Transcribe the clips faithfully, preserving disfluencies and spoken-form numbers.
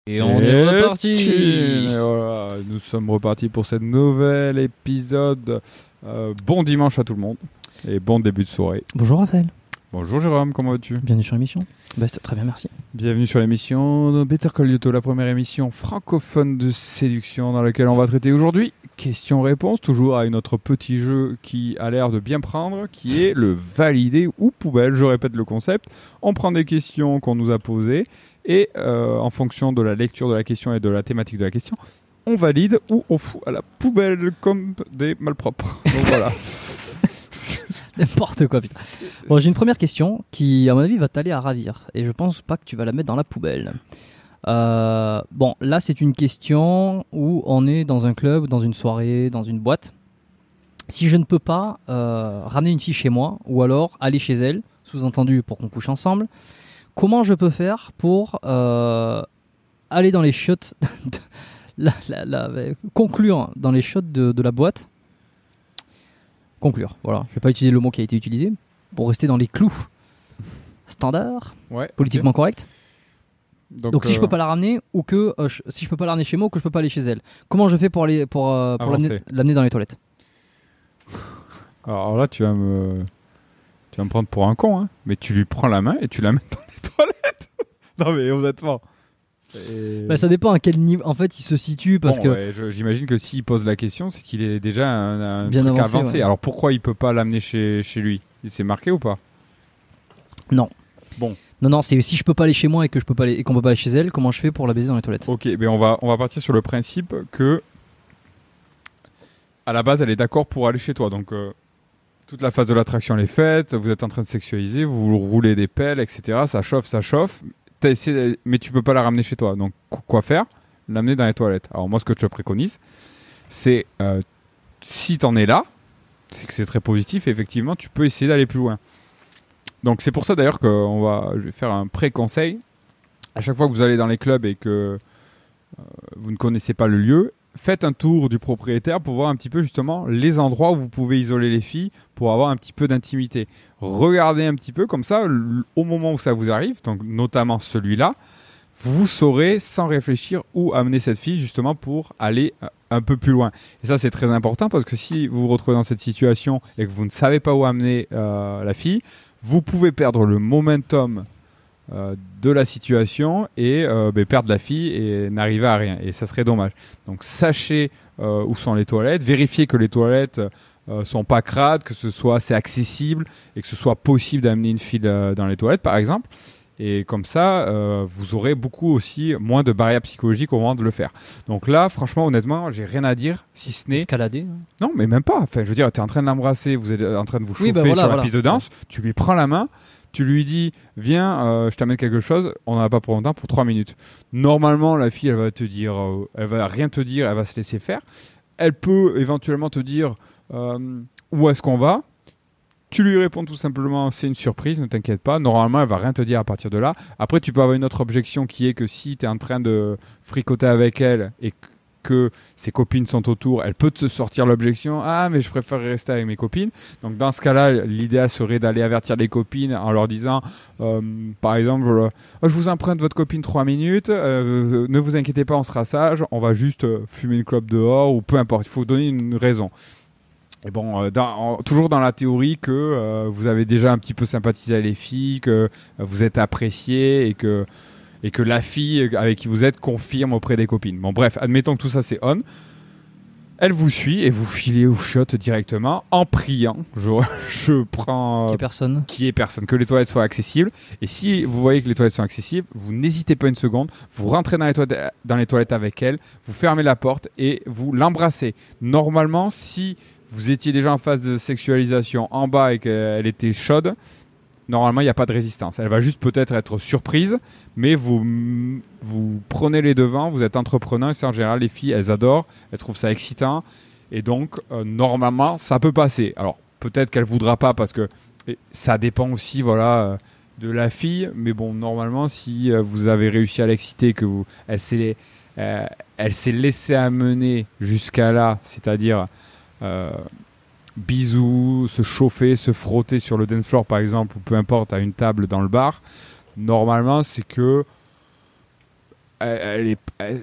Et on est reparti. Et voilà, nous sommes repartis pour ce nouvel épisode. Euh, bon dimanche à tout le monde et bon début de soirée. Bonjour Raphaël. Bonjour Jérôme, comment vas-tu ? Bienvenue sur l'émission. Bah, très bien, merci. Bienvenue sur l'émission Better Call Yoto, la première émission francophone de séduction dans laquelle on va traiter aujourd'hui questions-réponses, toujours avec notre petit jeu qui a l'air de bien prendre, qui est le valider ou poubelle. Je répète le concept. On prend des questions qu'on nous a posées et euh, en fonction de la lecture de la question et de la thématique de la question, on valide ou on fout à la poubelle comme des malpropres. Donc voilà. N'importe quoi, putain. Bon, j'ai une première question qui, à mon avis, va t'aller à ravir. Et je pense pas que tu vas la mettre dans la poubelle. Euh, bon, là, c'est une question où on est dans un club, dans une soirée, dans une boîte. Si je ne peux pas euh, ramener une fille chez moi, ou alors aller chez elle, sous-entendu pour qu'on couche ensemble, comment je peux faire pour euh, aller dans les chiottes, de, la, la, la, conclure dans les chiottes de, de la boîte? Conclure, voilà. Je ne vais pas utiliser le mot qui a été utilisé pour rester dans les clous standards, ouais, politiquement okay. correct. Donc, Donc si euh... je peux pas la ramener ou que euh, je, si je peux pas la ramener chez moi ou que je peux pas aller chez elle, comment je fais pour aller pour, euh, pour l'amener, l'amener dans les toilettes? Alors là, tu vas me tu vas me prendre pour un con, hein. Mais tu lui prends la main et tu la mets dans les toilettes. Non mais honnêtement. Et... Bah, ça dépend à quel niveau en fait il se situe parce bon, que ouais, je, j'imagine que s'il pose la question c'est qu'il est déjà un, un bien truc avancé, avancé. Ouais. Alors pourquoi il peut pas l'amener chez, chez lui? Il s'est marqué ou pas? Non. Bon. Non non, c'est si je peux pas aller chez moi et que je peux pas aller et qu'on peut pas aller chez elle, comment je fais pour la baiser dans les toilettes? Ok, mais on va on va partir sur le principe que à la base elle est d'accord pour aller chez toi. Donc euh, toute la phase de l'attraction elle est faite, vous êtes en train de sexualiser, vous roulez des pelles, et cetera. Ça chauffe, ça chauffe. T'as essayé, mais tu peux pas la ramener chez toi. Donc quoi faire? L'amener dans les toilettes. Alors moi ce que je te préconise, c'est euh, si t'en es là, c'est que c'est très positif et effectivement tu peux essayer d'aller plus loin. Donc c'est pour ça d'ailleurs que on va, je vais faire un pré-conseil. À chaque fois que vous allez dans les clubs et que euh, vous ne connaissez pas le lieu, faites un tour du propriétaire pour voir un petit peu justement les endroits où vous pouvez isoler les filles pour avoir un petit peu d'intimité. Regardez un petit peu comme ça, l- au moment où ça vous arrive, donc notamment celui-là, vous saurez sans réfléchir où amener cette fille justement pour aller un peu plus loin. Et ça c'est très important parce que si vous vous retrouvez dans cette situation et que vous ne savez pas où amener euh, la fille, vous pouvez perdre le momentum euh, de la situation et euh, bah, perdre la fille et n'arriver à rien. Et ça serait dommage. Donc sachez euh, où sont les toilettes, vérifiez que les toilettes euh, sont pas crades, que ce soit assez accessible et que ce soit possible d'amener une fille euh, dans les toilettes par exemple. Et comme ça, euh, vous aurez beaucoup aussi moins de barrières psychologiques au moment de le faire. Donc là, franchement, honnêtement, j'ai rien à dire, si ce n'est... Escalader. Non, mais même pas. Enfin, je veux dire, tu es en train de l'embrasser, vous êtes en train de vous chauffer oui, bah voilà, sur la voilà. piste de danse, tu lui prends la main, tu lui dis, viens, euh, je t'amène quelque chose, on n'en a pas pour longtemps, pour trois minutes. Normalement, la fille, elle va te dire, euh, elle va rien te dire, elle va se laisser faire. Elle peut éventuellement te dire, euh, où est-ce qu'on va ? Tu lui réponds tout simplement, c'est une surprise, ne t'inquiète pas. Normalement, elle va rien te dire à partir de là. Après, tu peux avoir une autre objection qui est que si tu es en train de fricoter avec elle et que ses copines sont autour, elle peut te sortir l'objection. Ah, mais je préfère rester avec mes copines. Donc, dans ce cas-là, l'idéal serait d'aller avertir les copines en leur disant, euh, par exemple, euh, je vous emprunte votre copine trois minutes, euh, ne vous inquiétez pas, on sera sage, on va juste euh, fumer une clope dehors ou peu importe. Il faut donner une raison. Et bon, euh, dans, en, toujours dans la théorie que euh, vous avez déjà un petit peu sympathisé avec les filles, que euh, vous êtes apprécié et que, et que la fille avec qui vous êtes confirme auprès des copines. Bon bref, admettons que tout ça c'est on. Elle vous suit et vous filez au shot directement en priant. Je, je prends... Qu'il y ait personne. Qu'il y ait personne, que les toilettes soient accessibles. Et si vous voyez que les toilettes sont accessibles, vous n'hésitez pas une seconde, vous rentrez dans les toilettes, dans les toilettes avec elle, vous fermez la porte et vous l'embrassez. Normalement, si vous étiez déjà en phase de sexualisation en bas et qu'elle était chaude, normalement, il n'y a pas de résistance. Elle va juste peut-être être surprise, mais vous, vous prenez les devants, vous êtes entrepreneur. Et en général, les filles, elles adorent, elles trouvent ça excitant. Et donc, euh, normalement, ça peut passer. Alors, peut-être qu'elle ne voudra pas parce que ça dépend aussi voilà, euh, de la fille. Mais bon, normalement, si euh, vous avez réussi à l'exciter, que vous, elle s'est, euh, elle s'est laissée amener jusqu'à là, c'est-à-dire... Euh, bisous, se chauffer, se frotter sur le dance floor par exemple ou peu importe à une table dans le bar, normalement c'est que elle, elle est, elle,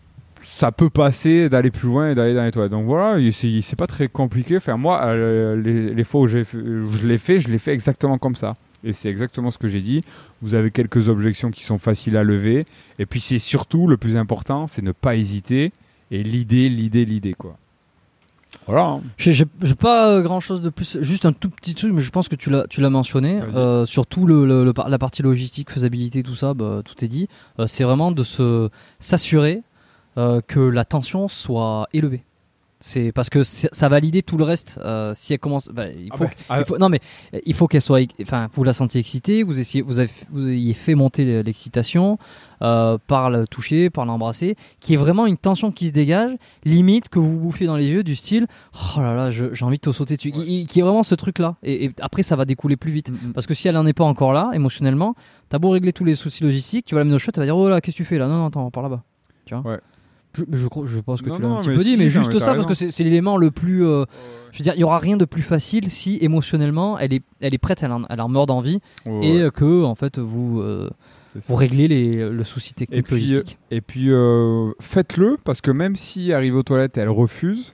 ça peut passer d'aller plus loin et d'aller dans les toilettes. Donc voilà, c'est, c'est pas très compliqué. Enfin, moi, euh, les, les fois où, j'ai fait, où je l'ai fait, je l'ai fait exactement comme ça. Et c'est exactement ce que j'ai dit. Vous avez quelques objections qui sont faciles à lever. Et puis c'est surtout, le plus important, c'est ne pas hésiter. Et l'idée, l'idée, l'idée, quoi. Voilà. Hein. J'ai, j'ai, j'ai pas grand chose de plus, juste un tout petit truc, mais je pense que tu l'as, tu l'as mentionné. Euh, surtout le, le, le, la partie logistique, faisabilité, tout ça, bah, tout est dit. Euh, c'est vraiment de se, s'assurer euh, que la tension soit élevée. C'est parce que c'est, ça va valider tout le reste. Euh, si elle commence, bah, il faut, ah bah, il faut, non mais il faut qu'elle soit, enfin, vous la sentiez excitée, vous essayez, vous avez, vous ayez fait monter l'excitation euh, par le toucher, par l'embrasser, qui est vraiment une tension qui se dégage, limite que vous bouffez dans les yeux du style, oh là là, je, j'ai envie de te sauter dessus, qui, qui est vraiment ce truc là. Et, et après ça va découler plus vite, mm-hmm. parce que si elle en est pas encore là, émotionnellement, t'as beau régler tous les soucis logistiques, tu vas la mettre au shot, tu vas dire oh là, qu'est-ce que tu fais là, non non, attends, par là-bas, tu vois. Ouais. Je, je, je pense que non, tu l'as non, un petit peu si, dit, mais non, juste mais ça, raison. Parce que c'est, c'est l'élément le plus. Euh, ouais. Je veux dire, il n'y aura rien de plus facile si émotionnellement elle est, elle est prête, elle en, elle en meurt d'envie, ouais, et ouais. que en fait vous, euh, vous réglez les, le souci technique et puis, logistique. Et puis euh, faites-le, parce que même si arrive aux toilettes et elle refuse,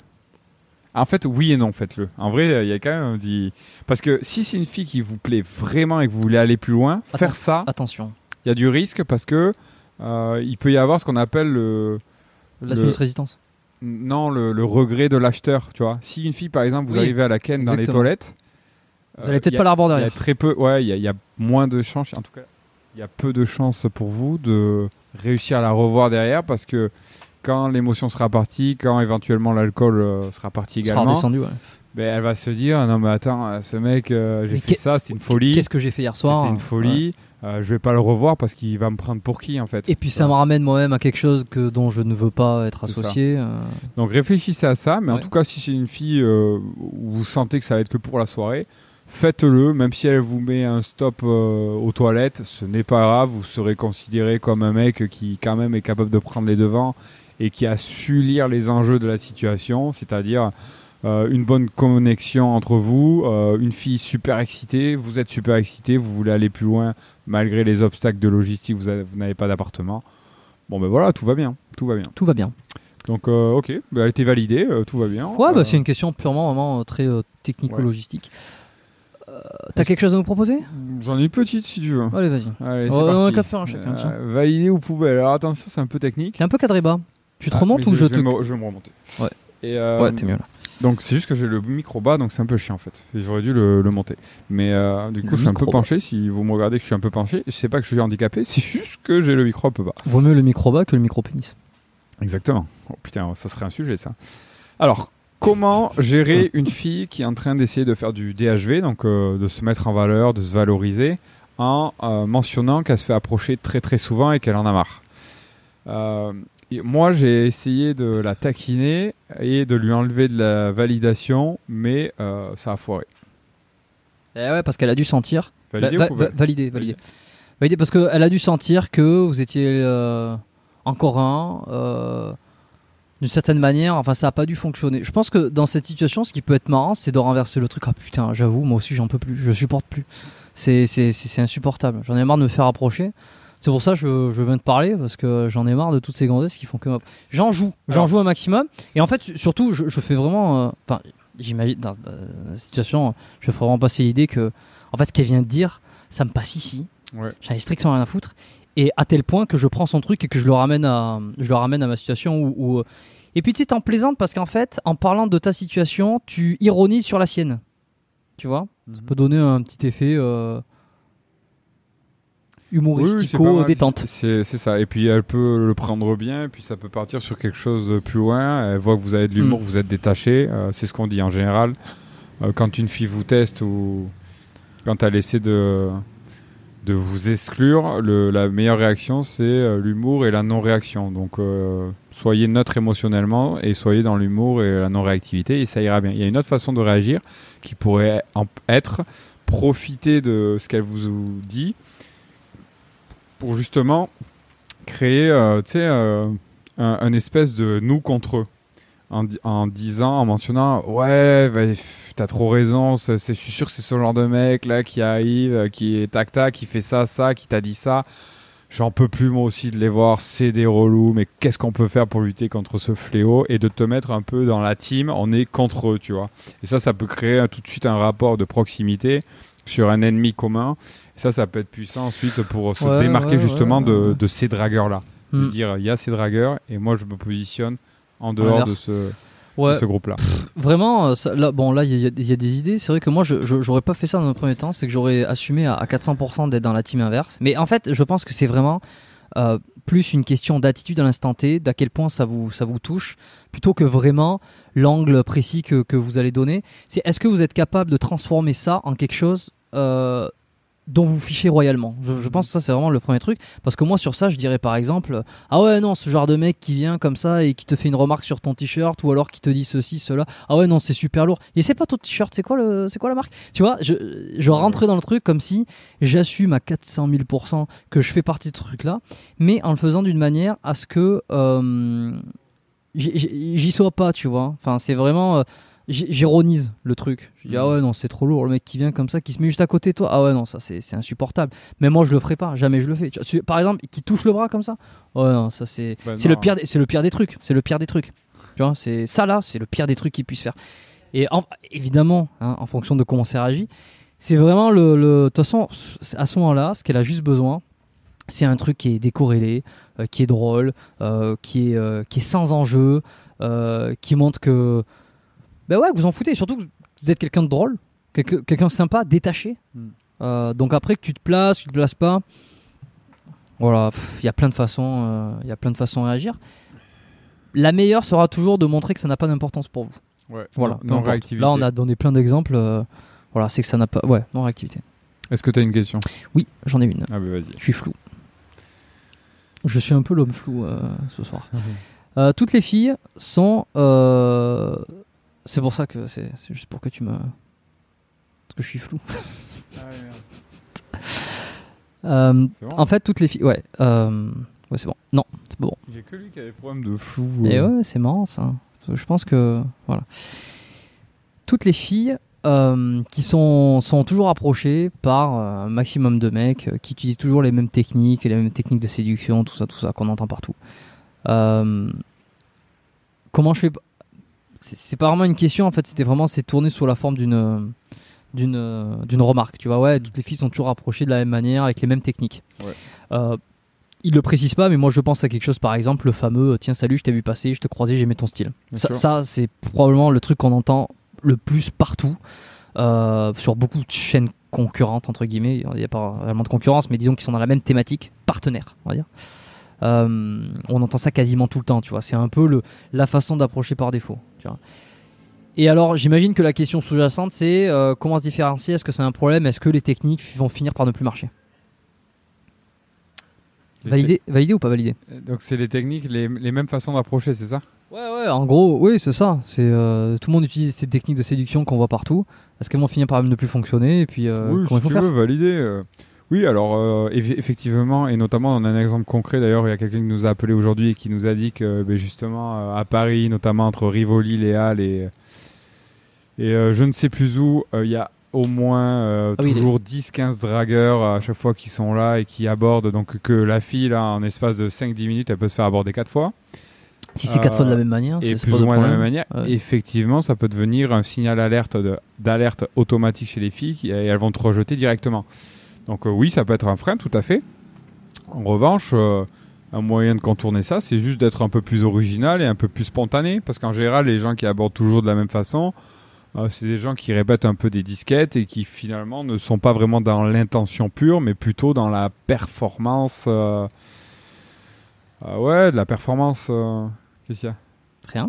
en fait, oui et non, faites-le. En vrai, il y a quand même dit. Parce que si c'est une fille qui vous plaît vraiment et que vous voulez aller plus loin, Atten- faire ça. Attention. Il y a du risque parce que euh, il peut y avoir ce qu'on appelle le. La minute résistance. Non, le, le regret de l'acheteur, tu vois. Si une fille, par exemple, vous oui, arrivez à la ken dans les toilettes, vous allez euh, peut-être pas la revoir derrière. Il y a très peu, ouais, il y, y a moins de chances, en tout cas, il y a peu de chances pour vous de réussir à la revoir derrière, parce que quand l'émotion sera partie, quand éventuellement l'alcool euh, sera parti également, sera redescendu, ouais. Ben, elle va se dire non mais attends, ce mec, euh, j'ai mais fait ça, c'était une folie. Qu'est-ce que j'ai fait hier soir? C'était une folie. Ouais. Euh, je vais pas le revoir parce qu'il va me prendre pour qui en fait. Et puis ça ouais. me ramène moi-même à quelque chose que dont je ne veux pas être c'est associé. Euh... Donc réfléchissez à ça, mais ouais. en tout cas si c'est une fille euh, où vous sentez que ça va être que pour la soirée, faites-le. Même si elle vous met un stop euh, aux toilettes, ce n'est pas grave. Vous serez considéré comme un mec qui quand même est capable de prendre les devants et qui a su lire les enjeux de la situation, c'est-à-dire Euh, une bonne connexion entre vous, euh, une fille super excitée, vous êtes super excité, vous voulez aller plus loin malgré les obstacles de logistique, vous, avez, vous n'avez pas d'appartement. Bon ben voilà, tout va bien, tout va bien. Tout va bien. Donc euh, ok, bah, elle a été validée, euh, tout va bien. Ouais, euh, bah, c'est une question purement vraiment euh, très euh, technico-logistique. Ouais. Euh, t'as quelque chose à nous proposer? J'en ai une petite si tu veux. Allez, vas-y. Allez, c'est on va faire un chacun. Euh, validé ou poubelle? Alors attention, c'est un peu technique. T'es un peu cadré bas. Tu te ah, remontes ou je, je te... Me, je vais me remonter. Ouais. Et euh, ouais, t'es mieux là. Donc c'est juste que j'ai le micro bas, donc c'est un peu chiant en fait. Et j'aurais dû le, le monter. Mais euh, du coup, le je suis un peu penché. Bas. Si vous me regardez que je suis un peu penché, c'est pas que je suis handicapé, c'est juste que j'ai le micro un peu bas. Vaut mieux le micro bas que le micro pénis. Exactement. Oh putain, ça serait un sujet ça. Alors, comment gérer une fille qui est en train d'essayer de faire du D H V, donc euh, de se mettre en valeur, de se valoriser, en euh, mentionnant qu'elle se fait approcher très très souvent et qu'elle en a marre. Euh, Moi, j'ai essayé de la taquiner et de lui enlever de la validation, mais euh, ça a foiré. Eh ouais, parce qu'elle a dû sentir. Valider va, ou va, Valider, valider. Valider, parce qu'elle a dû sentir que vous étiez euh, encore un, euh, d'une certaine manière. Enfin, ça n'a pas dû fonctionner. Je pense que dans cette situation, ce qui peut être marrant, c'est de renverser le truc. Ah putain, j'avoue, moi aussi, j'en peux plus. Je supporte plus. C'est, c'est, c'est, c'est insupportable. J'en ai marre de me faire approcher. C'est pour ça que je, je viens de parler, parce que j'en ai marre de toutes ces gonzesses qui font que... J'en joue, j'en Alors, joue un maximum. Et en fait, surtout, je, je fais vraiment... Enfin, euh, j'imagine, dans, dans la situation, je ferai vraiment passer l'idée que, en fait, ce qu'elle vient de dire, ça me passe ici. Ouais. J'en ai strictement rien à foutre. Et à tel point que je prends son truc et que je le ramène à, je le ramène à ma situation où... où... Et puis tu t'en plaisantes parce qu'en fait, en parlant de ta situation, tu ironises sur la sienne. Tu vois ? Mm-hmm. Ça peut donner un petit effet... Euh... humoristico oui, détente. C'est, c'est ça. Et puis elle peut le prendre bien, et puis ça peut partir sur quelque chose de plus loin. Elle voit que vous avez de l'humour, mm. vous êtes détaché. Euh, c'est ce qu'on dit en général. Euh, quand une fille vous teste ou quand elle essaie de, de vous exclure, le, la meilleure réaction, c'est euh, l'humour et la non-réaction. Donc euh, soyez neutre émotionnellement et soyez dans l'humour et la non-réactivité et ça ira bien. Il y a une autre façon de réagir qui pourrait en être profiter de ce qu'elle vous dit pour justement créer euh, tu sais, euh, un, un espèce de nous contre eux. En, en disant, en mentionnant, ouais, bah, t'as trop raison, c'est, c'est, je suis sûr que c'est ce genre de mec là qui arrive, qui est tac tac, qui fait ça, ça, qui t'a dit ça. j'en peux plus moi aussi de les voir, c'est des relous, mais qu'est-ce qu'on peut faire pour lutter contre ce fléau et de te mettre un peu dans la team, on est contre eux, tu vois. Et ça, ça peut créer un, tout de suite un rapport de proximité sur un ennemi commun. Et ça, ça peut être puissant ensuite pour se Ouais, démarquer ouais, justement ouais, de, ouais. de ces dragueurs-là. Hmm. De dire, il y a ces dragueurs et moi, je me positionne en dehors de Inverse. ce, Ouais. de ce groupe-là. Vraiment, euh, ça- là, bon, là, il y, a- il y a des idées. C'est vrai que moi, je, je- j'aurais pas fait ça dans un premier temps. C'est que j'aurais assumé à, à quatre cents pour cent d'être dans la team inverse. Mais en fait, je pense que c'est vraiment euh, plus une question d'attitude à l'instant T, d'à quel point ça vous, ça vous touche, plutôt que vraiment l'angle précis que, que vous allez donner. C'est est-ce que vous êtes capable de transformer ça en quelque chose euh, dont vous fichez royalement. Je, je pense que ça c'est vraiment le premier truc, parce que moi sur ça je dirais par exemple ah ouais non, ce genre de mec qui vient comme ça et qui te fait une remarque sur ton t-shirt ou alors qui te dit ceci cela, ah ouais non c'est super lourd et c'est pas ton t-shirt, c'est quoi le c'est quoi la marque, tu vois, je, je rentrais dans le truc comme si j'assume à quatre cent mille pour cent que je fais partie de ce truc là, mais en le faisant d'une manière à ce que euh, j'y j'y sois pas, tu vois, enfin c'est vraiment euh, j'ironise le truc. Je dis ah ouais non c'est trop lourd, le mec qui vient comme ça, qui se met juste à côté de toi, ah ouais non ça c'est, c'est insupportable. Mais moi je le ferai pas, jamais je le fais. Tu vois, par exemple qui touche le bras comme ça, ouais non ça c'est Bah c'est non. le pire des, c'est le pire des trucs, c'est le pire des trucs. Tu vois, c'est ça là, c'est le pire des trucs qu'il puisse faire. Et en, évidemment hein, en fonction de comment ça réagit, c'est vraiment le le de toute façon à ce moment-là ce qu'elle a juste besoin, c'est un truc qui est décorrélé, euh, qui est drôle, euh, qui est euh, qui est sans enjeu, euh, qui montre que ben ouais, que vous en foutez, surtout que vous êtes quelqu'un de drôle, quelqu'un, quelqu'un de sympa, détaché. Mm. Euh, donc après que tu te places, tu te places pas, voilà, il y a plein de façons, il euh, y a plein de façons de réagir. La meilleure sera toujours de montrer que ça n'a pas d'importance pour vous. Ouais. Voilà. Non, non réactivité. Là, on a donné plein d'exemples. Euh, voilà, c'est que ça n'a pas, ouais, non réactivité. Est-ce que tu as une question ? Oui, j'en ai une. Ah bah vas-y. Je suis flou. Je suis un peu l'homme flou euh, ce soir. euh, toutes les filles sont euh, c'est pour ça que c'est, c'est juste pour que tu me... Parce que je suis flou. Ah, euh, bon. En fait, toutes les filles... Ouais, euh... ouais c'est bon. Non, c'est pas bon. J'ai que lui qui a des problèmes de flou. Et euh... ouais, c'est marrant ça. Je pense que... Voilà. Toutes les filles euh, qui sont, sont toujours approchées par un maximum de mecs euh, qui utilisent toujours les mêmes techniques, les mêmes techniques de séduction, tout ça, tout ça, qu'on entend partout. Euh... Comment je fais... C'est pas vraiment une question en fait, c'était vraiment c'est tourné sous la forme d'une d'une d'une remarque, tu vois, ouais, toutes les filles sont toujours approchées de la même manière avec les mêmes techniques. Ouais. Euh, il le précise pas, mais moi je pense à quelque chose par exemple le fameux tiens salut je t'ai vu passer, je te croisais, j'aimais ton style. Ça, ça c'est probablement le truc qu'on entend le plus partout euh, sur beaucoup de chaînes concurrentes entre guillemets. Il n'y a pas vraiment de concurrence, mais disons qu'ils sont dans la même thématique, partenaire, on va dire. Euh, on entend ça quasiment tout le temps, tu vois. C'est un peu le, la façon d'approcher par défaut, tu vois. Et alors, j'imagine que la question sous-jacente, c'est euh, comment se différencier ? Est-ce que c'est un problème ? Est-ce que les techniques vont finir par ne plus marcher ? Validé, te... validé ou pas validé ? Donc c'est les techniques, les, les mêmes façons d'approcher, c'est ça ? Ouais, ouais. En gros, oui, c'est ça. C'est euh, tout le monde utilise ces techniques de séduction qu'on voit partout. Est-ce qu'elles vont finir par ne plus fonctionner ? Et puis, euh, oui, comment si il faut tu faire ? veux valider. Euh... Oui, alors euh, effectivement, et notamment on a un exemple concret d'ailleurs, il y a quelqu'un qui nous a appelé aujourd'hui et qui nous a dit que ben, justement euh, à Paris, notamment entre Rivoli, les Halles et, et euh, je ne sais plus où, il euh, y a au moins euh, ah toujours oui, les... dix quinze dragueurs à chaque fois qui sont là et qui abordent, donc que la fille là en espace de cinq dix minutes elle peut se faire aborder quatre fois. Si c'est quatre euh, fois de la même manière, et c'est plus ou moins de la même manière, ouais. Effectivement ça peut devenir un signal alerte de, d'alerte automatique chez les filles et elles vont te rejeter directement. Donc euh, oui, ça peut être un frein, tout à fait. En revanche, euh, un moyen de contourner ça, c'est juste d'être un peu plus original et un peu plus spontané. Parce qu'en général, les gens qui abordent toujours de la même façon, euh, c'est des gens qui répètent un peu des disquettes et qui finalement ne sont pas vraiment dans l'intention pure, mais plutôt dans la performance. Euh... Euh, ouais, de la performance. Euh... Qu'est-ce qu'il y a ? Rien.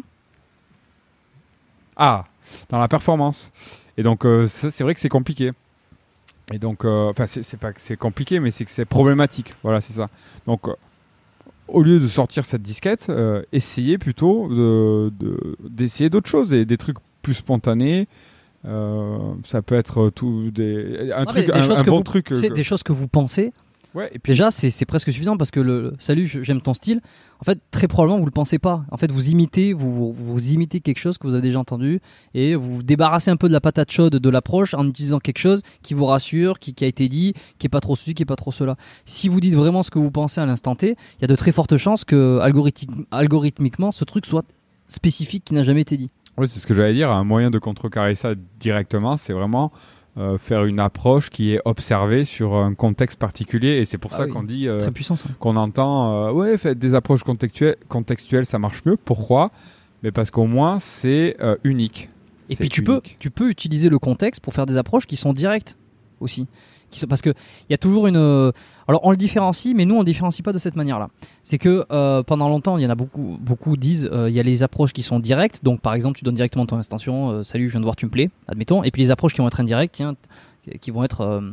Ah, dans la performance. Et donc, euh, ça, c'est vrai que c'est compliqué. Et donc, enfin, euh, c'est, c'est pas que c'est compliqué, mais c'est que c'est problématique. Voilà, c'est ça. Donc, euh, au lieu de sortir cette disquette, euh, essayez plutôt de, de, d'essayer d'autres choses, des, des trucs plus spontanés. Euh, ça peut être tout des, un non, truc, des un, choses un que bon vous, truc. C'est que... des choses que vous pensez Ouais, et puis Déjà, c'est, c'est presque suffisant parce que le, le salut, je- j'aime ton style. En fait, très probablement, vous le pensez pas. En fait, vous imitez, vous, vous, vous imitez quelque chose que vous avez déjà entendu et vous vous débarrassez un peu de la patate chaude de l'approche en utilisant quelque chose qui vous rassure, qui, qui a été dit, qui est pas trop ceci, qui est pas trop cela. Si vous dites vraiment ce que vous pensez à l'instant T, il y a de très fortes chances que algorithmi- algorithmiquement, ce truc soit spécifique qui n'a jamais été dit. oui, c'est ce que j'allais dire. Un moyen de contrecarrer ça directement, c'est vraiment euh, faire une approche qui est observée sur un contexte particulier. Et c'est pour Ah ça oui, qu'on dit, euh, Très puissant ça. qu'on entend, euh, ouais, faites des approches contextuelles, contextuelles, ça marche mieux. Pourquoi? Mais parce qu'au moins, c'est euh, unique. Et C'est puis tu peux, unique. tu peux utiliser le contexte pour faire des approches qui sont directes aussi. Qui sont, parce qu'il y a toujours une... euh, Alors on le différencie, mais nous on ne le différencie pas de cette manière-là. C'est que euh, pendant longtemps, il y en a beaucoup, beaucoup disent, euh, il y a les approches qui sont directes. Donc par exemple, tu donnes directement ton extension, euh, salut, je viens de voir, tu me plais, admettons. Et puis les approches qui vont être indirectes, tiens, qui vont être... euh,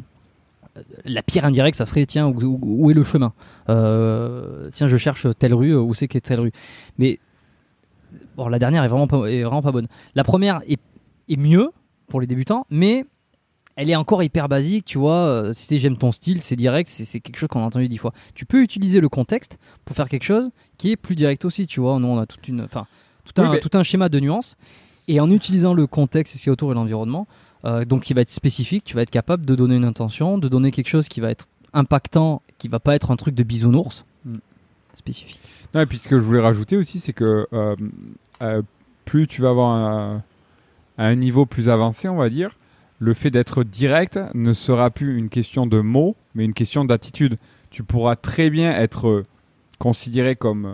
la pire indirecte, ça serait, tiens, où, où- où est le chemin Euh, Tiens, je cherche telle rue, où c'est qu'est telle rue. Mais bon, la dernière est vraiment pas, est vraiment pas bonne. La première est, est mieux pour les débutants, mais elle est encore hyper basique, tu vois. euh, Si c'est j'aime ton style, c'est direct, c'est, c'est quelque chose qu'on a entendu dix fois. Tu peux utiliser le contexte pour faire quelque chose qui est plus direct aussi, tu vois. Nous, on a toute une, enfin, tout Oui, un, mais- tout un schéma de nuances. Et en utilisant le contexte et ce qui est autour et l'environnement, euh, donc qui va être spécifique, tu vas être capable de donner une intention, de donner quelque chose qui va être impactant, qui va pas être un truc de bisounours. Mm. Spécifique. Non, et puis ce que je voulais rajouter aussi, c'est que euh, euh, plus tu vas avoir un, à un niveau plus avancé, on va dire, le fait d'être direct ne sera plus une question de mots, mais une question d'attitude. Tu pourras très bien être considéré comme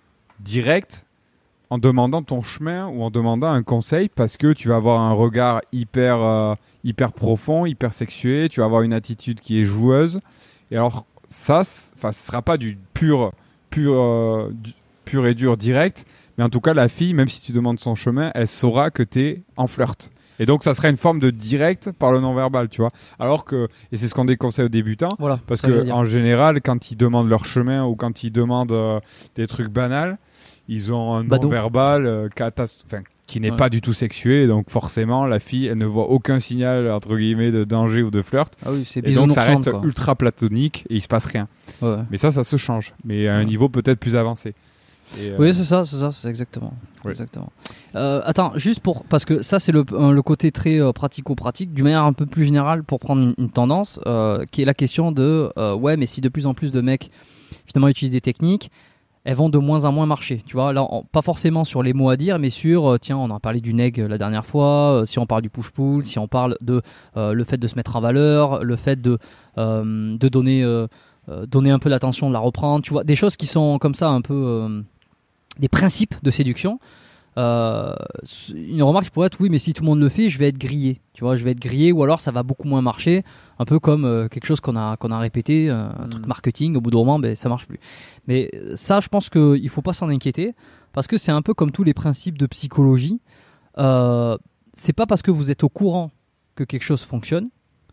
direct en demandant ton chemin ou en demandant un conseil parce que tu vas avoir un regard hyper, euh, hyper profond, hyper sexué, tu vas avoir une attitude qui est joueuse. Et alors, ça, ce ne sera pas du pur, pur, euh, du, pur et dur direct, mais en tout cas, la fille, même si tu demandes son chemin, elle saura que tu es en flirt. Et donc, ça serait une forme de direct par le non-verbal, tu vois. Alors que, et c'est ce qu'on déconseille aux débutants, Voilà. parce ça, je veux que dire. en général, quand ils demandent leur chemin ou quand ils demandent euh, des trucs banals, ils ont un Badaud. non-verbal euh, catas- enfin, qui n'est Ouais. pas du tout sexué. Donc, forcément, la fille, elle ne voit aucun signal, entre guillemets, de danger ou de flirt. Ah oui, c'est Et donc, ça bisounours, reste quoi. ultra platonique et il se passe rien. Ouais. Mais ça, ça se change. Mais à un Ouais. niveau peut-être plus avancé. Et, euh, Oui, c'est ça, c'est ça, c'est exactement. Ouais. exactement. Euh, attends, juste pour parce que ça c'est le, euh, le côté très euh, pratico-pratique, d'une manière un peu plus générale pour prendre une, une tendance, euh, qui est la question de euh, ouais, mais si de plus en plus de mecs finalement utilisent des techniques, elles vont de moins en moins marcher. Tu vois, là, on- pas forcément sur les mots à dire, mais sur euh, tiens, on en a parlé du neg euh, la dernière fois. euh, si on parle du push-pull, si on parle de euh, le fait de se mettre en valeur, le fait de euh, de donner euh, euh, donner un peu l'attention, de la reprendre. Tu vois, des choses qui sont comme ça un peu euh, des principes de séduction. Euh, une remarque qui pourrait être oui, mais si tout le monde le fait, je vais être grillé. Tu vois, je vais être grillé, ou alors ça va beaucoup moins marcher. Un peu comme euh, quelque chose qu'on a qu'on a répété, euh, un Mm. truc marketing. Au bout d'un moment, ben ça marche plus. Mais ça, je pense que il faut pas s'en inquiéter parce que c'est un peu comme tous les principes de psychologie. Euh, c'est pas parce que vous êtes au courant que quelque chose fonctionne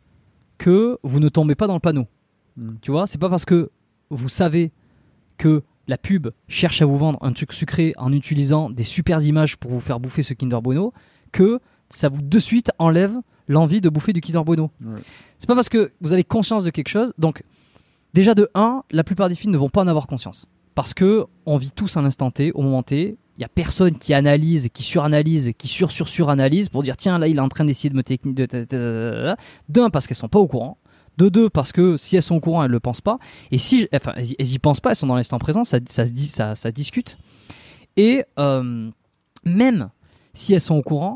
que vous ne tombez pas dans le panneau. Mm. Tu vois, c'est pas parce que vous savez que la pub cherche à vous vendre un truc sucré en utilisant des super images pour vous faire bouffer ce Kinder Bueno que ça vous de suite enlève l'envie de bouffer du Kinder Bueno. Ouais. C'est pas parce que vous avez conscience de quelque chose. Donc déjà de un, la plupart des filles ne vont pas en avoir conscience parce que on vit tous un instant T, au moment T. Il y a personne qui analyse, qui suranalyse, qui sur sur suranalyse pour dire tiens là il est en train d'essayer de me technique de ta- ta- ta- ta- d'un parce qu'elles sont pas au courant. De deux, parce que si elles sont au courant, elles ne le pensent pas. Et si, enfin, elles, y- elles y pensent pas, elles sont dans l'instant présent, ça, ça, se dit, ça, ça discute. Et euh, même si elles sont au courant,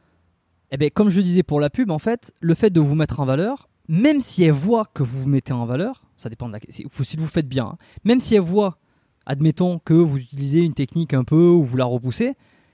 eh ben, comme je le disais pour la pub, en fait, le fait de vous mettre en valeur, même si elles voient que vous vous mettez en valeur, ça dépend de la, si, vous- si vous faites bien, hein, même si elles voient, admettons que vous utilisez une technique un peu ou vous la repoussez,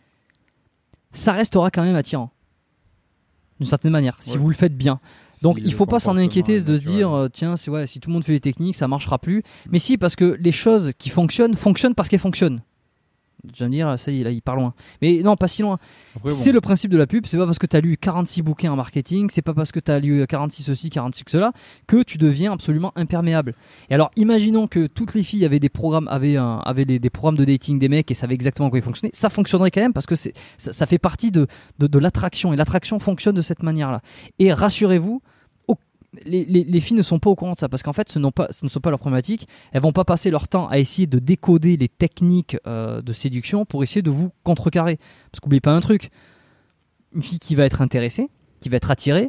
ça restera quand même attirant. D'une certaine manière, si Ouais. vous le faites bien. Donc Si il le faut pas s'en comportement inquiéter est de se naturel. dire euh, tiens c'est ouais si tout le monde fait les techniques ça marchera plus. Mais si parce que les choses qui fonctionnent fonctionnent parce qu'elles fonctionnent. Tu vas me dire ça y est là il part loin. Mais non pas si loin. Après, C'est bon, le principe de la pub, c'est pas parce que tu as lu quarante-six bouquins en marketing, c'est pas parce que tu as lu quarante-six ceci, quarante-six cela que tu deviens absolument imperméable. Et alors imaginons que toutes les filles avaient des programmes avaient un- avaient des, des programmes de dating des mecs et savaient exactement comment ils fonctionnaient, ça fonctionnerait quand même parce que c'est ça, ça fait partie de de, de l'attraction et l'attraction fonctionne de cette manière-là. Et rassurez-vous, au- les, les, les filles ne sont pas au courant de ça parce qu'en fait ce, pas, ce ne sont pas leurs problématiques. Elles vont pas passer leur temps à essayer de décoder les techniques euh, de séduction pour essayer de vous contrecarrer. Parce qu'oubliez pas un truc, une fille qui va être intéressée, qui va être attirée,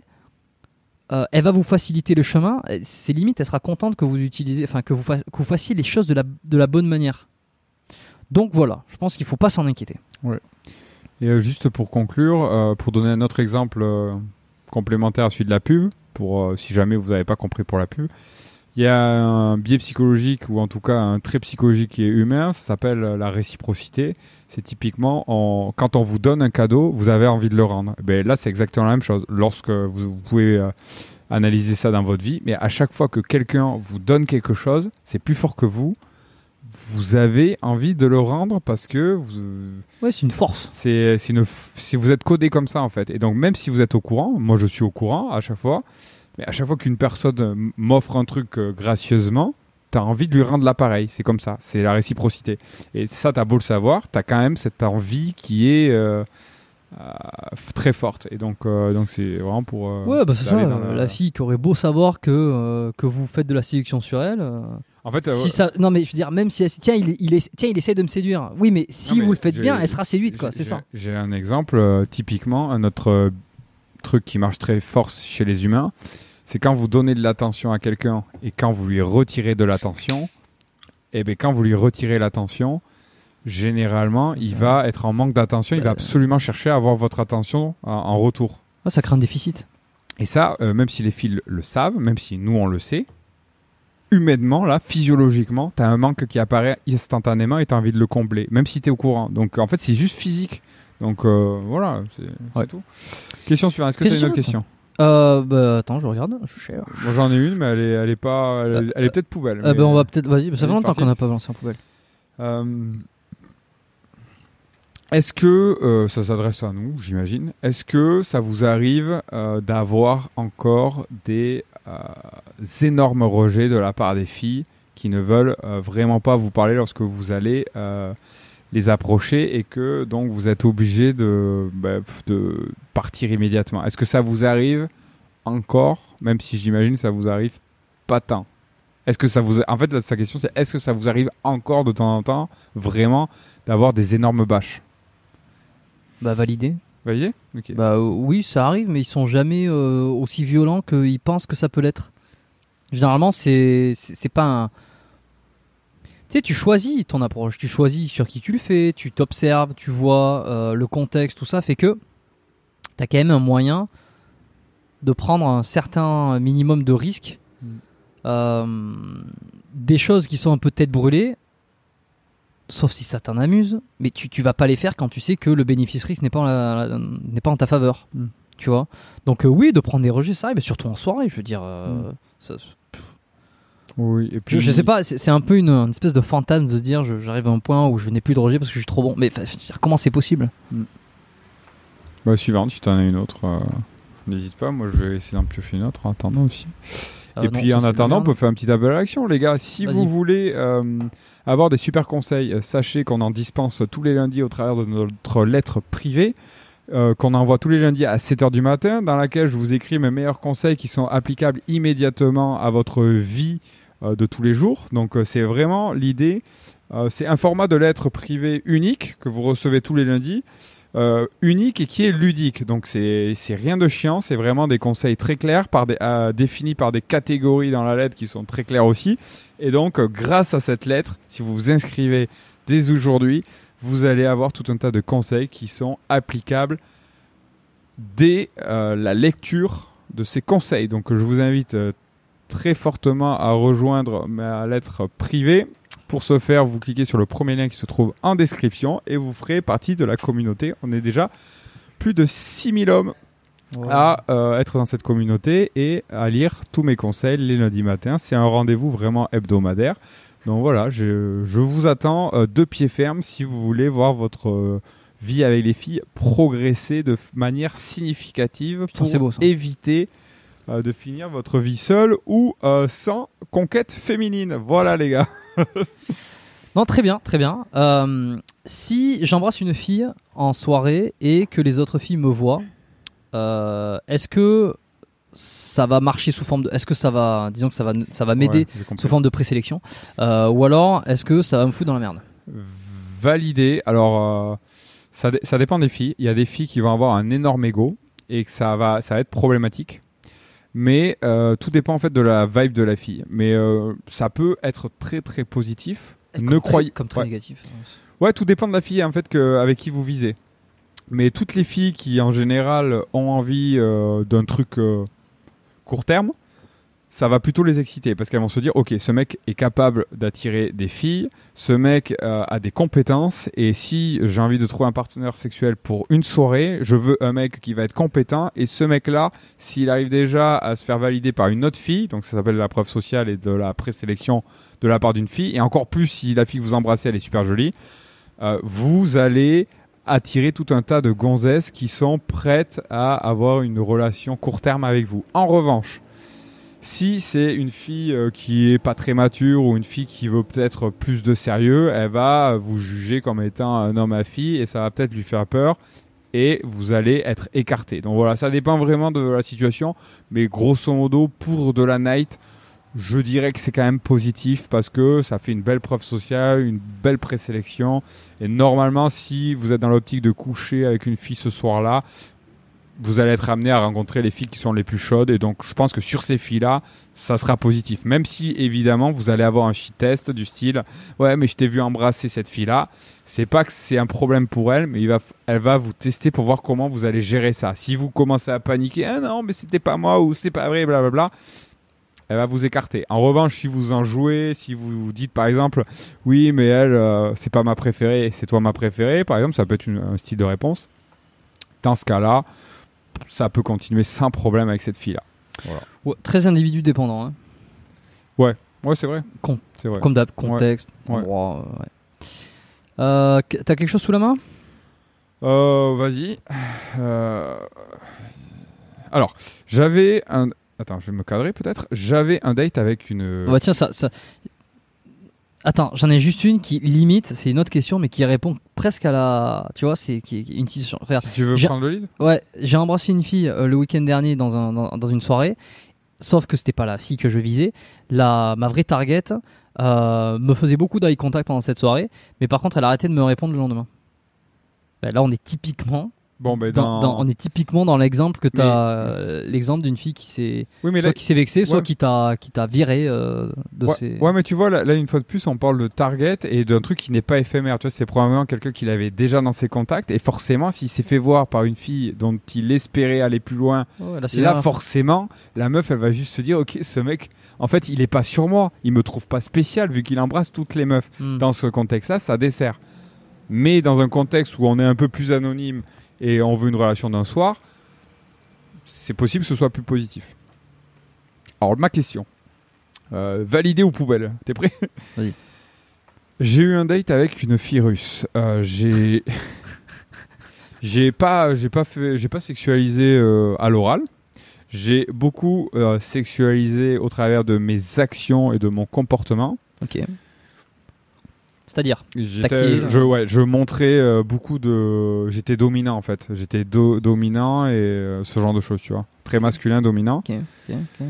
euh, elle va vous faciliter le chemin. C'est limite, elle sera contente que vous utilisez, enfin que vous, fa- que vous fassiez les choses de la, de la bonne manière. Donc voilà, je pense qu'il faut pas s'en inquiéter. Ouais. Et euh, juste pour conclure, euh, pour donner un autre exemple euh, complémentaire à celui de la pub, pour euh, si jamais vous n'avez pas compris pour la pub, il y a un biais psychologique ou en tout cas un trait psychologique qui est humain, ça s'appelle la réciprocité. C'est typiquement en, quand on vous donne un cadeau, vous avez envie de le rendre. Ben là, c'est exactement la même chose. Lorsque vous, vous pouvez euh, analyser ça dans votre vie, mais à chaque fois que quelqu'un vous donne quelque chose, c'est plus fort que vous. Vous avez envie de le rendre parce que vous... ouais, c'est une force. C'est, c'est une, si vous êtes codé comme ça en fait. Et donc même si vous êtes au courant, moi je suis au courant à chaque fois, mais à chaque fois qu'une personne m'offre un truc euh, gracieusement, t'as envie de lui rendre l'appareil. C'est comme ça, c'est la réciprocité. Et ça, t'as beau le savoir, t'as quand même cette envie qui est euh, euh, très forte. Et donc, euh, donc c'est vraiment pour. Euh, ouais, bah c'est ça. la... La fille qui aurait beau savoir que euh, que vous faites de la séduction sur elle. Euh... En fait, si euh, ça, non mais je veux dire, même si elle, tiens, il, il, est, tiens, il essaie de me séduire. Oui, mais si mais vous le faites j'ai, bien, elle sera séduite, quoi. J'ai, C'est ça. J'ai un exemple euh, typiquement, un autre euh, truc qui marche très fort chez les humains, c'est quand vous donnez de l'attention à quelqu'un et quand vous lui retirez de l'attention. Et bien quand vous lui retirez l'attention, généralement, il va être en manque d'attention. Il va absolument chercher à avoir votre attention en, en retour. Oh, ça crée un déficit. Et ça, euh, même si les filles le, le savent, même si nous on le sait. Humainement, là, physiologiquement, tu as un manque qui apparaît instantanément et tu as envie de le combler, même si tu es au courant. Donc, en fait, c'est juste physique. Donc, euh, voilà, c'est, c'est ouais. tout. Question suivante. Est-ce que tu as une autre question ? euh, bah, Attends, je regarde. Je cherche. Moi, j'en ai une, mais elle est, elle est, pas, elle, euh, elle est peut-être poubelle. Euh, bah, on va peut-être. Vas-y, ça fait longtemps qu'on n'a pas lancé en poubelle. Euh, est-ce que, euh, ça s'adresse à nous, j'imagine, est-ce que ça vous arrive euh, d'avoir encore des... Euh, énormes rejets de la part des filles qui ne veulent euh, vraiment pas vous parler lorsque vous allez euh, les approcher et que donc vous êtes obligé de, bah, de partir immédiatement. Est-ce que ça vous arrive encore, même si j'imagine ça vous arrive pas tant? Est-ce que ça vous, en fait, là, sa question c'est est-ce que ça vous arrive encore de temps en temps vraiment d'avoir des énormes bâches? Bah validé. Validé? Okay. Bah euh, oui, ça arrive, mais ils sont jamais euh, aussi violents qu'ils pensent que ça peut l'être. Généralement, c'est, c'est, c'est pas un... Tu sais, tu choisis ton approche, tu choisis sur qui tu le fais, tu t'observes, tu vois euh, le contexte, tout ça fait que t'as quand même un moyen de prendre un certain minimum de risque. Mm. Euh, des choses qui sont un peu tête brûlée, sauf si ça t'en amuse, mais tu, tu vas pas les faire quand tu sais que le bénéfice-risque n'est pas en, la, la, n'est pas en ta faveur. Mm. Tu vois, donc euh, oui, de prendre des rejets, ça arrive, mais surtout en soirée, je veux dire... Euh, mm. ça, Oui, et puis... je, je sais pas, c'est, c'est un peu une, une espèce de fantasme de se dire je, j'arrive à un point où je n'ai plus de rejet parce que je suis trop bon. Mais comment c'est possible? mm. Bah, suivante, si tu en as une autre, euh, n'hésite pas. Moi, je vais essayer d'en piocher une autre en attendant aussi. Euh, et non, puis en attendant, on peut faire un petit appel à l'action, les gars. Si Vas-y. vous voulez euh, avoir des super conseils, sachez qu'on en dispense tous les lundis au travers de notre lettre privée. Euh, qu'on envoie tous les lundis à sept heures du matin, dans laquelle je vous écris mes meilleurs conseils qui sont applicables immédiatement à votre vie euh, de tous les jours. Donc euh, c'est vraiment l'idée, euh, c'est un format de lettre privée unique que vous recevez tous les lundis, euh, unique et qui est ludique. Donc c'est, c'est rien de chiant, c'est vraiment des conseils très clairs, par des, euh, définis par des catégories dans la lettre qui sont très claires aussi. Et donc euh, grâce à cette lettre, si vous vous inscrivez dès aujourd'hui, vous allez avoir tout un tas de conseils qui sont applicables dès euh, la lecture de ces conseils. Donc je vous invite euh, très fortement à rejoindre ma lettre privée. Pour ce faire, vous cliquez sur le premier lien qui se trouve en description et vous ferez partie de la communauté. On est déjà plus de six mille hommes wow. à euh, être dans cette communauté et à lire tous mes conseils les lundis matins. C'est un rendez-vous vraiment hebdomadaire. Donc voilà, je, je vous attends euh, de pied ferme si vous voulez voir votre euh, vie avec les filles progresser de f- manière significative pour c'est beau, éviter euh, de finir votre vie seule ou euh, sans conquête féminine. Voilà les gars. Non, très bien, très bien. Euh, si j'embrasse une fille en soirée et que les autres filles me voient, euh, est-ce que ça va marcher sous forme de. Est-ce que ça va, disons que ça va, ça va m'aider Ouais, sous forme de présélection, euh, ou alors est-ce que ça va me foutre dans la merde? Validé. Alors, euh, ça, dé- ça dépend des filles. Il y a des filles qui vont avoir un énorme ego et que ça va, ça va être problématique. Mais euh, tout dépend en fait de la vibe de la fille. Mais euh, ça peut être très très positif. Et Ne comme croyez très, comme très ouais. négatif. Ouais, tout dépend de la fille en fait que, avec qui vous visez. Mais toutes les filles qui en général ont envie euh, d'un truc euh, court terme, ça va plutôt les exciter parce qu'elles vont se dire ok, ce mec est capable d'attirer des filles, ce mec euh, a des compétences et si j'ai envie de trouver un partenaire sexuel pour une soirée, je veux un mec qui va être compétent et ce mec là, s'il arrive déjà à se faire valider par une autre fille, donc ça s'appelle la preuve sociale et de la présélection de la part d'une fille, et encore plus si la fille que vous embrassez elle est super jolie, euh, vous allez attirer tout un tas de gonzesses qui sont prêtes à avoir une relation court terme avec vous. En revanche, si c'est une fille euh, qui est pas très mature ou une fille qui veut peut-être plus de sérieux, elle va vous juger comme étant un homme à fille et ça va peut-être lui faire peur et vous allez être écarté. Donc voilà, ça dépend vraiment de la situation, mais grosso modo, pour de la night, je dirais que c'est quand même positif parce que ça fait une belle preuve sociale, une belle présélection. Et normalement, si vous êtes dans l'optique de coucher avec une fille ce soir-là, vous allez être amené à rencontrer les filles qui sont les plus chaudes. Et donc, je pense que sur ces filles-là, ça sera positif. Même si, évidemment, vous allez avoir un shit test du style « Ouais, mais je t'ai vu embrasser cette fille-là. » C'est pas que c'est un problème pour elle, mais il va, elle va vous tester pour voir comment vous allez gérer ça. Si vous commencez à paniquer « Ah non, mais c'était pas moi » ou « C'est pas vrai, blablabla », elle va vous écarter. En revanche, si vous en jouez, si vous dites par exemple « Oui, mais elle, euh, c'est pas ma préférée, c'est toi ma préférée », par exemple, ça peut être une, un style de réponse. Dans ce cas-là, ça peut continuer sans problème avec cette fille-là. Voilà. Ouais, très individu dépendant. Hein. Ouais, ouais, c'est vrai. Con- c'est vrai. Comme d'hab, contexte, Ouais. endroit. euh, ouais. Euh, qu- T'as quelque chose sous la main? Euh, vas-y. Euh... Alors, j'avais un... Attends, je vais me cadrer peut-être. J'avais un date avec une... Oh bah tiens, ça, ça... Attends, j'en ai juste une qui limite, c'est une autre question, mais qui répond presque à la... Tu vois, c'est qui, qui- une situation. Regarde, Si tu veux j'ai- prendre le lead. ouais, j'ai embrassé une fille euh, le week-end dernier dans, un, dans, dans une soirée, sauf que c'était pas la fille que je visais. La, ma vraie target euh, me faisait beaucoup d'eye contact pendant cette soirée, mais par contre, elle a arrêté de me répondre le lendemain. Ben, là, on est typiquement... Bon, ben Dans, dans... dans- on est typiquement dans l'exemple que tu as, Mais- euh, l'exemple d'une fille qui s'est Oui, mais soit là... qui s'est vexée, soit Ouais. qui t'a qui t'a viré euh, de Ouais, ses. ouais, mais tu vois, là, là, une fois de plus, on parle de target et d'un truc qui n'est pas éphémère. Tu vois, c'est probablement quelqu'un qui l'avait déjà dans ses contacts. Et forcément, s'il s'est fait voir par une fille dont il espérait aller plus loin, Ouais, là, c'est et là, là. forcément, la meuf, elle va juste se dire, ok, ce mec, en fait, il est pas sur moi. Il me trouve pas spécial vu qu'il embrasse toutes les meufs. Hmm. Dans ce contexte-là, ça dessert. Mais dans un contexte où on est un peu plus anonyme et on veut une relation d'un soir, c'est possible que ce soit plus positif. Alors, ma question. Euh, validé ou poubelle? T'es prêt? Vas-y. J'ai eu un date avec une fille russe. Euh, j'ai... j'ai pas, j'ai pas fait, j'ai pas sexualisé euh, à l'oral. J'ai beaucoup euh, sexualisé au travers de mes actions et de mon comportement. Ok. C'est-à-dire. J'étais, Tactile. je, ouais, je montrais euh, beaucoup de, j'étais dominant en fait. J'étais do- dominant et euh, ce genre de choses, tu vois. Très masculin, dominant. Ok. Ok. ok.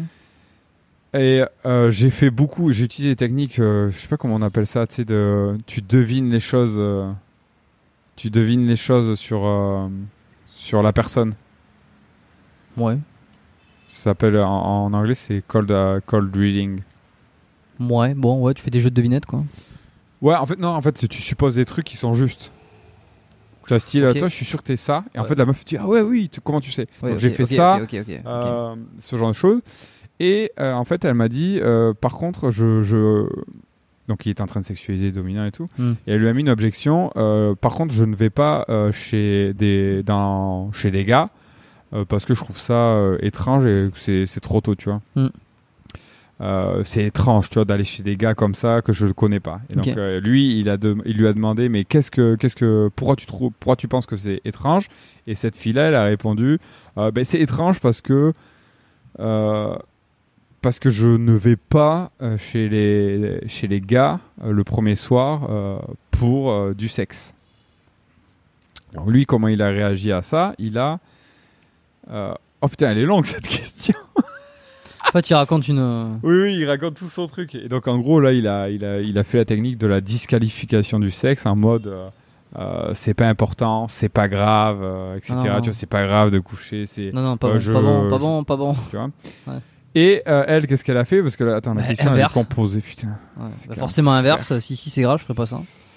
Et euh, j'ai fait beaucoup, j'ai utilisé des techniques, euh, je sais pas comment on appelle ça, tu sais, de, tu devines les choses, euh, tu devines les choses sur, euh, sur la personne. Ouais. Ça s'appelle en, en anglais, c'est cold, uh, cold reading. Ouais. Bon, ouais, tu fais des jeux de devinettes, quoi. Ouais, en fait, non, en fait, c'est- tu supposes des trucs qui sont justes. Tu vois, style, Ok. toi, je suis sûr que t'es ça. Et en Ouais. fait, la meuf dit, ah ouais, oui, tu- comment tu sais? Ouais, Donc, ok, j'ai fait ok, ça, Ok. Ok. ok, ok. euh, ce genre de choses. Et euh, en fait, elle m'a dit, euh, par contre, je, je... Donc, il était en train de sexualiser, dominant et tout. Hmm. Et elle lui a mis une objection. euh, par contre, je ne vais pas euh, chez, des, dans, chez des gars euh, parce que je trouve ça euh, étrange et que c'est, c'est trop tôt, tu vois. Hmm. Euh, c'est étrange, tu vois, d'aller chez des gars comme ça que je ne connais pas. Et donc, Ok. euh, lui, il, a de- il lui a demandé, mais qu'est-ce que, qu'est-ce que, pourquoi tu trouves, pourquoi tu penses que c'est étrange? Et cette fille-là, elle a répondu, euh, ben, c'est étrange parce que, euh, parce que je ne vais pas euh, chez les, chez les gars euh, le premier soir euh, pour euh, du sexe. Alors lui, comment il a réagi à ça? Il a, euh, oh putain, elle est longue cette question. fait, il raconte une. euh, Oui, oui, il raconte tout son truc. Et donc, en gros, là, il a, il a, il a fait la technique de la disqualification du sexe en mode euh, euh, c'est pas important, c'est pas grave, euh, et cetera. Ah non, non. Tu vois, c'est pas grave de coucher. C'est, Non, non, pas, euh, bon, je- pas bon, pas bon, pas bon. tu vois. Ouais. Et euh, elle, qu'est-ce qu'elle a fait? Parce que là, attends, la Bah, question elle est inverse. composée, putain. Ouais. Bah, Quel forcément enfer. inverse. Si, si, c'est grave, je ferais pas ça.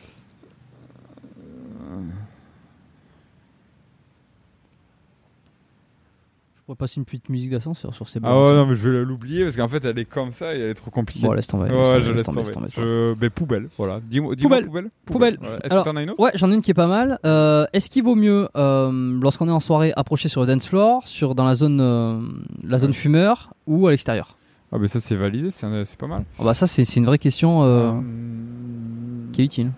Je pourrais passer une petite musique d'ascenseur sur ces Ah bornes. ouais, non, mais je vais l'oublier parce qu'en fait, elle est comme ça et elle est trop compliquée. Bon, laisse tomber. Ouais, laisse ouais, tomber, je laisse laisse tomber, tomber. laisse tomber, laisse tomber. Je... Mais poubelle, voilà. Dis-moi, dis-moi Poubelle. poubelle. Poubelle. Ouais. Est-ce Alors, que t'en as une autre? Ouais, j'en ai une qui est pas mal. Euh, est-ce qu'il vaut mieux, euh, lorsqu'on est en soirée, approcher sur le dance floor, sur, dans la zone, euh, la zone Ouais. fumeur ou à l'extérieur? Ah, mais ça, c'est validé, c'est, un- c'est pas mal. Ah bah ça, c'est c'est une vraie question euh, Hum, qui est utile.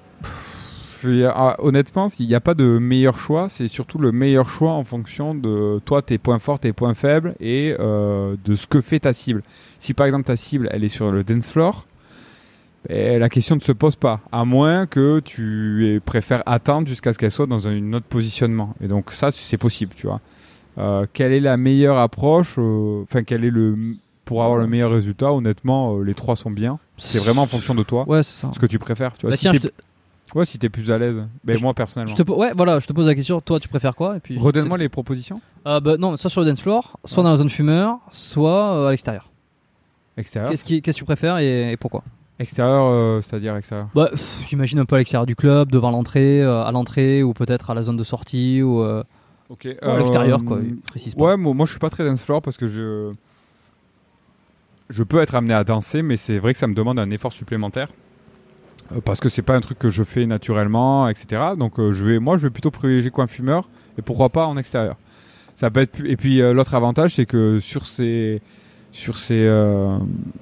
je vais dire, ah, honnêtement, il n'y a pas de meilleur choix, c'est surtout le meilleur choix en fonction de toi, tes points forts, tes points faibles et euh, de ce que fait ta cible. Si par exemple ta cible, elle est sur le dance floor, eh, la question ne se pose pas, à moins que tu eh, préfères attendre jusqu'à ce qu'elle soit dans un autre positionnement. Et donc ça, c'est possible, tu vois. Euh, quelle est la meilleure approche euh, Enfin, quel est le pour avoir le meilleur résultat? Honnêtement, euh, les trois sont bien. C'est vraiment en fonction de toi, Ouais, c'est ça. ce que tu préfères. Tu vois. Bah si tiens, t'es... je te, Ouais, si t'es plus à l'aise. Ben, Je- moi je personnellement. te po- ouais, voilà, je te pose la question. Toi, tu préfères quoi? Et puis. Redonne-moi les propositions. Euh, bah, non, soit sur le dance floor, soit Ouais. dans la zone fumeur, soit euh, à l'extérieur. Extérieur. Qu'est-ce qui, qu'est-ce que tu préfères et, et pourquoi? Extérieur, euh, c'est-à-dire extérieur. Bah, pff, j'imagine un peu à l'extérieur du club, devant l'entrée, euh, à l'entrée, ou peut-être à la zone de sortie, ou, euh, Ok. ou à l'extérieur, quoi. Il précise pas. Ouais, moi, moi je suis pas très dance floor parce que je je peux être amené à danser, mais c'est vrai que ça me demande un effort supplémentaire euh, parce que c'est pas un truc que je fais naturellement, et cetera. Donc euh, je vais, moi, je vais plutôt privilégier coin fumeur et pourquoi pas en extérieur. Ça peut être plus... Et puis euh, l'autre avantage, c'est que sur ces sur ces euh,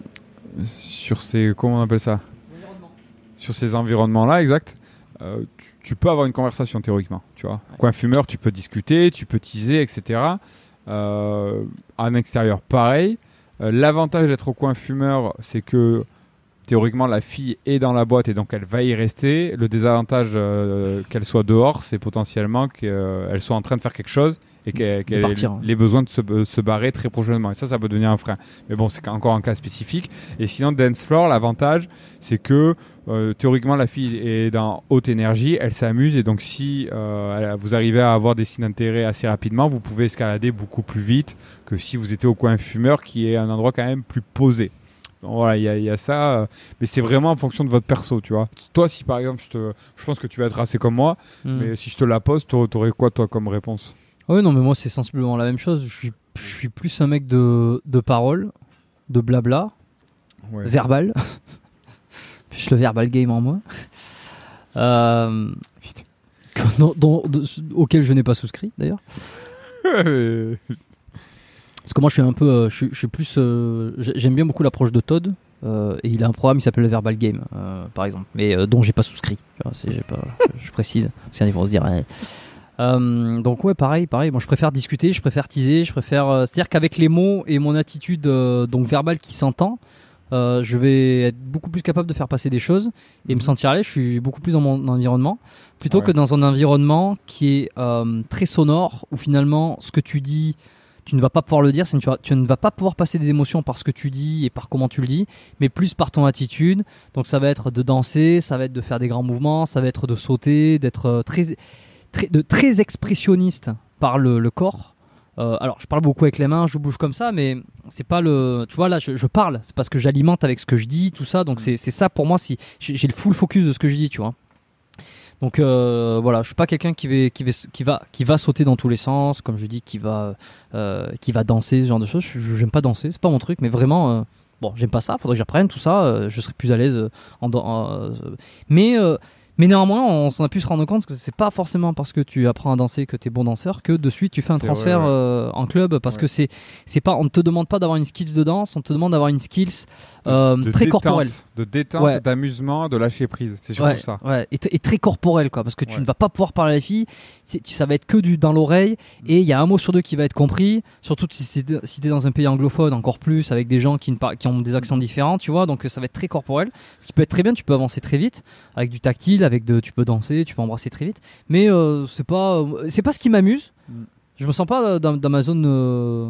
sur ces comment on appelle ça sur ces environnements-là, exact. euh, tu, tu peux avoir une conversation théoriquement, tu vois. Ouais. Coin fumeur, tu peux discuter, tu peux teaser, et cetera. Euh, en extérieur, pareil. Euh, l'avantage d'être au coin fumeur, c'est que théoriquement la fille est dans la boîte et donc elle va y rester. Le désavantage euh, qu'elle soit dehors, c'est potentiellement qu'elle soit en train de faire quelque chose et qu'elle, qu'elle ait partir, ouais. les besoins de se, se barrer très prochainement. Et ça, ça peut devenir un frein. Mais bon, c'est encore un cas spécifique. Et sinon, dance floor, l'avantage, c'est que euh, théoriquement, la fille est dans haute énergie, elle s'amuse. Et donc, si euh, vous arrivez à avoir des signes d'intérêt assez rapidement, vous pouvez escalader beaucoup plus vite que si vous étiez au coin fumeur, qui est un endroit quand même plus posé. Donc, voilà, il y, a- il y a ça. euh, mais c'est vraiment en fonction de votre perso, tu vois. Toi, si par exemple, je, te, je pense que tu vas être assez comme moi, Hmm. mais si je te la pose, t'aurais t'aurais quoi, toi, comme réponse? Ah oui, non, mais moi, c'est sensiblement la même chose. Je suis, je suis plus un mec de, de parole, de blabla, Ouais. verbal. Plus le verbal game en moi. Euh, Putain. que- dont- dont- de- auquel je n'ai pas souscrit, d'ailleurs. Parce que moi, je suis un peu, euh, je, suis- je suis plus, euh, j'ai- j'aime bien beaucoup l'approche de Todd. euh, et il a un programme qui s'appelle le Verbal Game, euh, par exemple, mais euh, dont j'ai pas souscrit. Tu vois, c'est- j'ai pas, je, je précise, parce qu'ils vont se dire. Ouais. Euh, donc ouais, pareil, pareil. Moi, je préfère discuter, je préfère teaser, je préfère. euh, C'est-à-dire qu'avec les mots et mon attitude euh, donc verbale qui s'entend, euh, je vais être beaucoup plus capable de faire passer des choses et me sentir à l'aise. Je suis beaucoup plus dans mon environnement plutôt Ouais. que dans un environnement qui est euh, très sonore où finalement ce que tu dis, tu ne vas pas pouvoir le dire, c'est une- tu, vas- tu ne vas pas pouvoir passer des émotions par ce que tu dis et par comment tu le dis, mais plus par ton attitude. Donc ça va être de danser, ça va être de faire des grands mouvements, ça va être de sauter, d'être euh, très, très, de, très expressionniste par le, le corps. Euh, alors je parle beaucoup avec les mains, je bouge comme ça, mais c'est pas le. Tu vois là, je, je parle, c'est parce que j'alimente avec ce que je dis, tout ça. Donc c'est c'est ça pour moi. Si j'ai j'ai le full focus de ce que je dis, tu vois. Donc euh, voilà, je suis pas quelqu'un qui va, qui, va, qui, va, qui va sauter dans tous les sens, comme je dis, qui va, euh, qui va danser, ce genre de choses. Je- je- J'aime pas danser, c'est pas mon truc, mais vraiment, euh, bon, j'aime pas ça, faudrait que j'apprenne tout ça, euh, je serais plus à l'aise. euh, en, dan- en, euh, mais, euh, mais néanmoins, on s'en a pu se rendre compte que c'est pas forcément parce que tu apprends à danser que tu es bon danseur que de suite tu fais un C'est transfert vrai, ouais. euh, en club, parce Ouais. que c'est, c'est pas, on ne te demande pas d'avoir une skills de danse, on te demande d'avoir une skills euh, de très détente, corporelle. de détente, Ouais. d'amusement, de lâcher prise. C'est surtout Ouais, ça. ouais, et, t- et très corporel, quoi, parce que tu Ouais. ne vas pas pouvoir parler à la fille, c'est- tu- ça va être que du dans l'oreille, et il y a un mot sur deux qui va être compris, surtout si c'est si t'es dans un pays anglophone, encore plus, avec des gens qui, ne par- qui ont des accents différents, tu vois, donc euh, ça va être très corporel, ce qui peut être très bien, tu peux avancer très vite, avec du tactile, avec de, tu peux danser, tu peux embrasser très vite, mais euh, c'est pas, euh, c'est pas ce qui m'amuse, Mm. je me sens pas dans, dans ma zone, euh,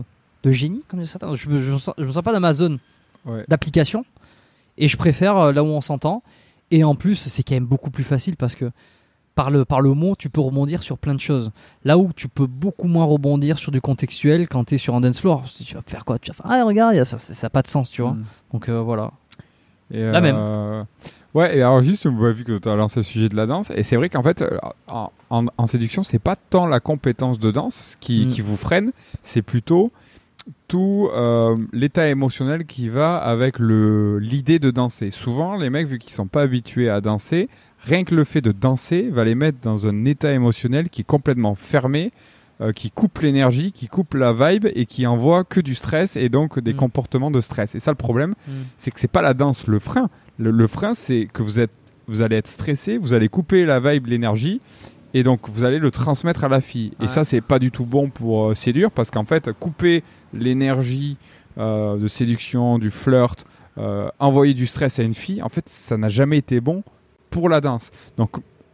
de génie, comme certains. Je me, je me sens, je me sens pas dans ma zone Ouais. d'application et je préfère euh, là où on s'entend. Et en plus, c'est quand même beaucoup plus facile parce que par le, par le mot, tu peux rebondir sur plein de choses. Là où tu peux beaucoup moins rebondir sur du contextuel quand tu es sur un dance floor. Tu vas faire quoi? Tu vas faire ah regarde, ça n'a pas de sens, tu vois. Mm. Donc euh, voilà. Et La euh, même. Ouais, et alors juste, bah, vu que tu as lancé le sujet de la danse, et c'est vrai qu'en fait, euh, en, en, en séduction, c'est pas tant la compétence de danse qui, Mm. qui vous freine, c'est plutôt tout euh, l'état émotionnel qui va avec le l'idée de danser. Souvent, les mecs, vu qu'ils sont pas habitués à danser, rien que le fait de danser va les mettre dans un état émotionnel qui est complètement fermé, euh, qui coupe l'énergie, qui coupe la vibe et qui envoie que du stress et donc des Mm. comportements de stress. Et ça, le problème, Mm. c'est que c'est pas la danse le frein. Le, le frein, c'est que vous êtes, vous allez être stressé, vous allez couper la vibe, l'énergie, et donc vous allez le transmettre à la fille. Ouais. Et ça, c'est pas du tout bon pour euh, séduire, parce qu'en fait, couper l'énergie euh, de séduction, du flirt, euh, envoyer du stress à une fille, en fait, ça n'a jamais été bon pour la danse. Donc,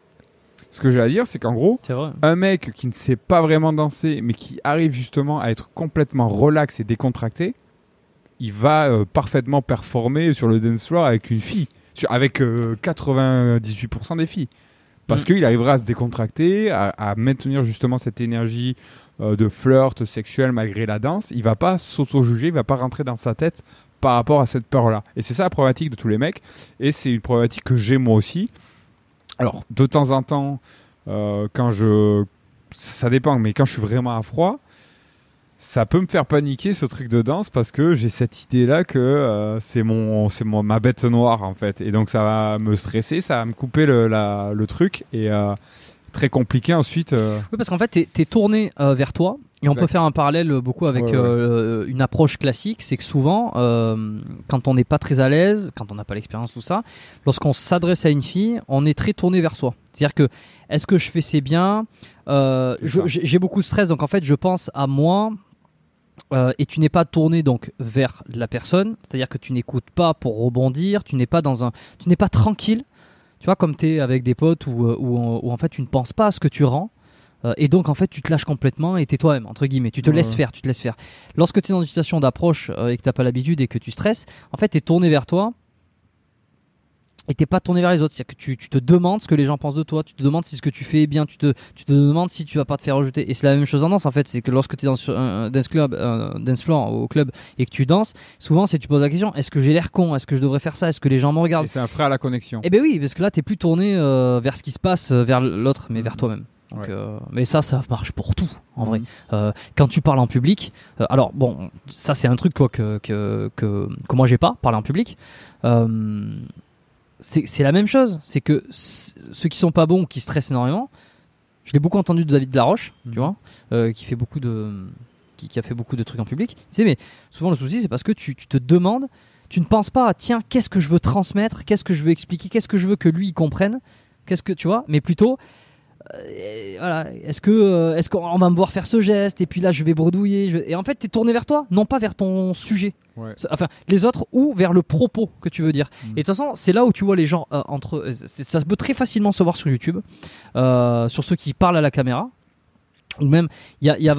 ce que j'ai à dire, c'est qu'en gros, C'est vrai. un mec qui ne sait pas vraiment danser, mais qui arrive justement à être complètement relax et décontracté, il va euh, parfaitement performer sur le dance floor avec une fille, sur, avec euh, quatre-vingt-dix-huit pour cent des filles. Parce Mm. qu'il arrivera à se décontracter, à, à maintenir justement cette énergie euh, de flirt sexuel malgré la danse. Il va pas s'auto-juger, il va pas rentrer dans sa tête par rapport à cette peur-là. Et c'est ça la problématique de tous les mecs. Et c'est une problématique que j'ai moi aussi. Alors, de temps en temps, euh, quand je... Ça dépend, mais quand je suis vraiment à froid, ça peut me faire paniquer ce truc de danse parce que j'ai cette idée-là que euh, c'est mon, c'est mon, ma bête noire en fait. Et donc ça va me stresser, ça va me couper le, la, le truc et euh, très compliqué ensuite. Euh... Oui, parce qu'en fait, t'es, t'es tourné euh, vers toi. Et on Exact. peut faire un parallèle euh, beaucoup avec Ouais, ouais. euh, une approche classique. C'est que souvent, euh, quand on n'est pas très à l'aise, quand on n'a pas l'expérience, tout ça, lorsqu'on s'adresse à une fille, on est très tourné vers soi. C'est-à-dire que, est-ce que je fais c'est bien euh, C'est je, ça. j'ai, j'ai beaucoup de stress, donc en fait, je pense à moi. Euh, et tu n'es pas tourné donc vers la personne, c'est-à-dire que tu n'écoutes pas pour rebondir, tu n'es pas dans un, tu n'es pas tranquille, tu vois, comme tu es avec des potes où, où, où en fait tu ne penses pas à ce que tu rends, euh, et donc en fait tu te lâches complètement et t'es toi-même, entre guillemets, tu te Ouais, laisses ouais. faire, tu te laisses faire. Lorsque tu es dans une situation d'approche euh, et que tu n'as pas l'habitude et que tu stresses, en fait tu es tourné vers toi et t'es pas tourné vers les autres, c'est-à-dire que tu, tu te demandes ce que les gens pensent de toi, tu te demandes si ce que tu fais est bien, tu te, tu te demandes si tu vas pas te faire rejeter. Et c'est la même chose en danse en fait, c'est que lorsque tu es dans un, un dance club, un dance floor au club et que tu danses, souvent c'est tu poses la question, est-ce que j'ai l'air con, est-ce que je devrais faire ça, est-ce que les gens me regardent? Et c'est un frein à la connexion. Eh ben oui, parce que là t'es plus tourné euh, vers ce qui se passe, euh, vers l'autre, mais Mhm. vers toi-même. Donc, Ouais. euh, mais ça, ça marche pour tout en vrai. Mhm. Euh, quand tu parles en public, euh, alors bon, ça c'est un truc quoi que que que, que moi j'ai pas, parler en public. Euh, c'est, c'est la même chose, c'est que c- ceux qui sont pas bons, qui stressent énormément, je l'ai beaucoup entendu de David Laroche, Mhm. tu vois, euh, qui fait beaucoup de, qui, qui a fait beaucoup de trucs en public. Tu sais, mais souvent le souci, c'est parce que tu, tu te demandes, tu ne penses pas à tiens, qu'est-ce que je veux transmettre, qu'est-ce que je veux expliquer, qu'est-ce que je veux que lui il comprenne, qu'est-ce que tu vois, mais plutôt euh, voilà, est-ce que euh, est-ce qu'on va me voir faire ce geste et puis là je vais bredouiller je- et en fait t'es tourné vers toi, non pas vers ton sujet, Ouais. enfin les autres ou vers le propos que tu veux dire. Mm. Et de toute façon c'est là où tu vois les gens euh, entre euh, c'est- ça peut très facilement se voir sur YouTube, euh, sur ceux qui parlent à la caméra ou même il y a, il y a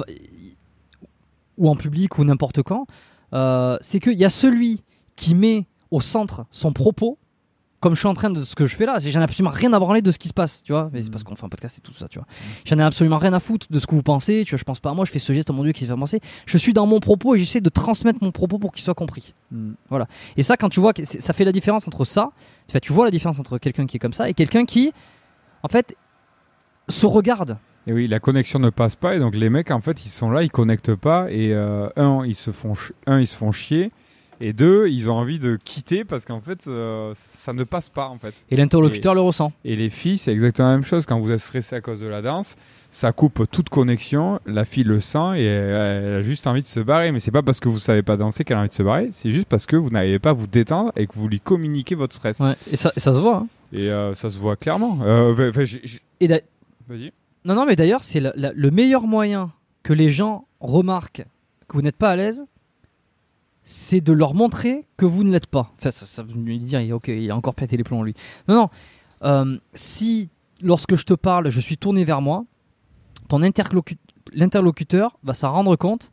ou en public ou n'importe quand, euh, c'est qu'il y a celui qui met au centre son propos, comme je suis en train de ce que je fais là, c'est j'en ai absolument rien à branler de ce qui se passe, tu vois, mais c'est Mm. parce qu'on fait un podcast et tout ça, tu vois. J'en ai absolument rien à foutre de ce que vous pensez, tu vois, je pense pas à moi, je fais ce geste, oh mon Dieu, qui se fait penser. Je suis dans mon propos et j'essaie de transmettre mon propos pour qu'il soit compris. Mm. Et ça, quand tu vois, que c'est- ça fait la différence entre ça, en fait, tu vois la différence entre quelqu'un qui est comme ça et quelqu'un qui, en fait, se regarde. Et oui, la connexion ne passe pas et donc les mecs en fait ils sont là, ils connectent pas et euh, un ils se font ch- un ils se font chier et deux ils ont envie de quitter parce qu'en fait euh, ça ne passe pas en fait. Et l'interlocuteur le ressent. Et les filles c'est exactement la même chose quand vous êtes stressé à cause de la danse, ça coupe toute connexion, la fille le sent et elle, elle a juste envie de se barrer, mais c'est pas parce que vous savez pas danser qu'elle a envie de se barrer, c'est juste parce que vous n'arrivez pas à vous détendre et que vous lui communiquez votre stress. Ouais. Et ça, et ça se voit. Hein. Et euh, ça se voit clairement. Euh, enfin, enfin, j'ai- j'ai- Et d'a- Vas-y. Non, non, mais d'ailleurs, c'est la- la- le meilleur moyen que les gens remarquent que vous n'êtes pas à l'aise, c'est de leur montrer que vous ne l'êtes pas. Enfin, ça, ça veut lui dire, il- ok, il a encore pété les plombs, lui. Non, non. Euh, si, lorsque je te parle, je suis tourné vers moi, ton interlocu- l'interlocuteur va s'en rendre compte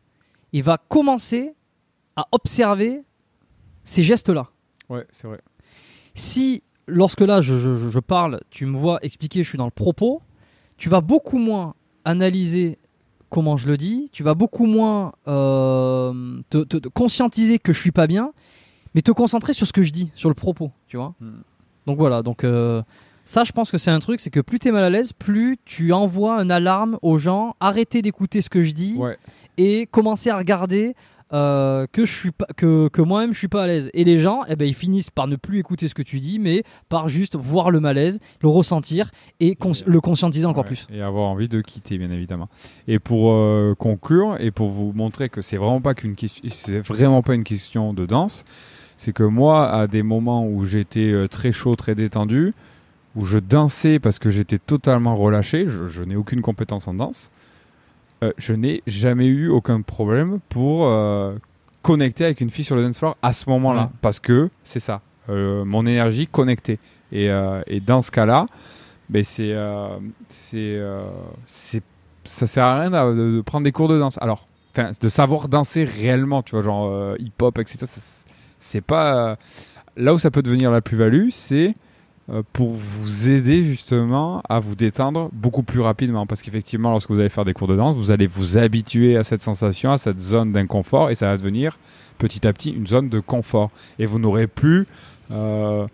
et va commencer à observer ces gestes-là. Ouais, c'est vrai. Si, lorsque là, je, je, je parle, tu me vois expliquer, je suis dans le propos, tu vas beaucoup moins analyser comment je le dis, tu vas beaucoup moins euh, te, te, te conscientiser que je suis pas bien, mais te concentrer sur ce que je dis, sur le propos, tu vois. Mm. Donc voilà, donc euh, ça, je pense que c'est un truc, c'est que plus t'es mal à l'aise, plus tu envoies une alarme aux gens, arrêtez d'écouter ce que je dis ouais. et commencez à regarder euh, que je suis pas, que, que moi-même je suis pas à l'aise. Et les gens, eh ben, ils finissent par ne plus écouter ce que tu dis, mais par juste voir le malaise, le ressentir et cons- et, le conscientiser encore ouais, plus. Et avoir envie de quitter, bien évidemment. Et pour euh, conclure et pour vous montrer que c'est vraiment pas qu'une question, c'est vraiment pas une question de danse, c'est que moi, à des moments où j'étais euh, très chaud, très détendu, où je dansais parce que j'étais totalement relâché, je, je n'ai aucune compétence en danse. Euh, je n'ai jamais eu aucun problème pour euh, connecter avec une fille sur le dance floor à ce moment-là. Ouais. Parce que c'est ça, euh, mon énergie connectée. Et, euh, et dans ce cas-là, ben c'est, euh, c'est, euh, c'est, ça sert à rien de, de, de prendre des cours de danse. Alors, de savoir danser réellement, tu vois, genre euh, hip-hop, et cetera. Ça, c'est pas... Euh, là où ça peut devenir la plus-value, c'est pour vous aider justement à vous détendre beaucoup plus rapidement, parce qu'effectivement lorsque vous allez faire des cours de danse, vous allez vous habituer à cette sensation, à cette zone d'inconfort, et ça va devenir petit à petit une zone de confort, et vous n'aurez plus euh,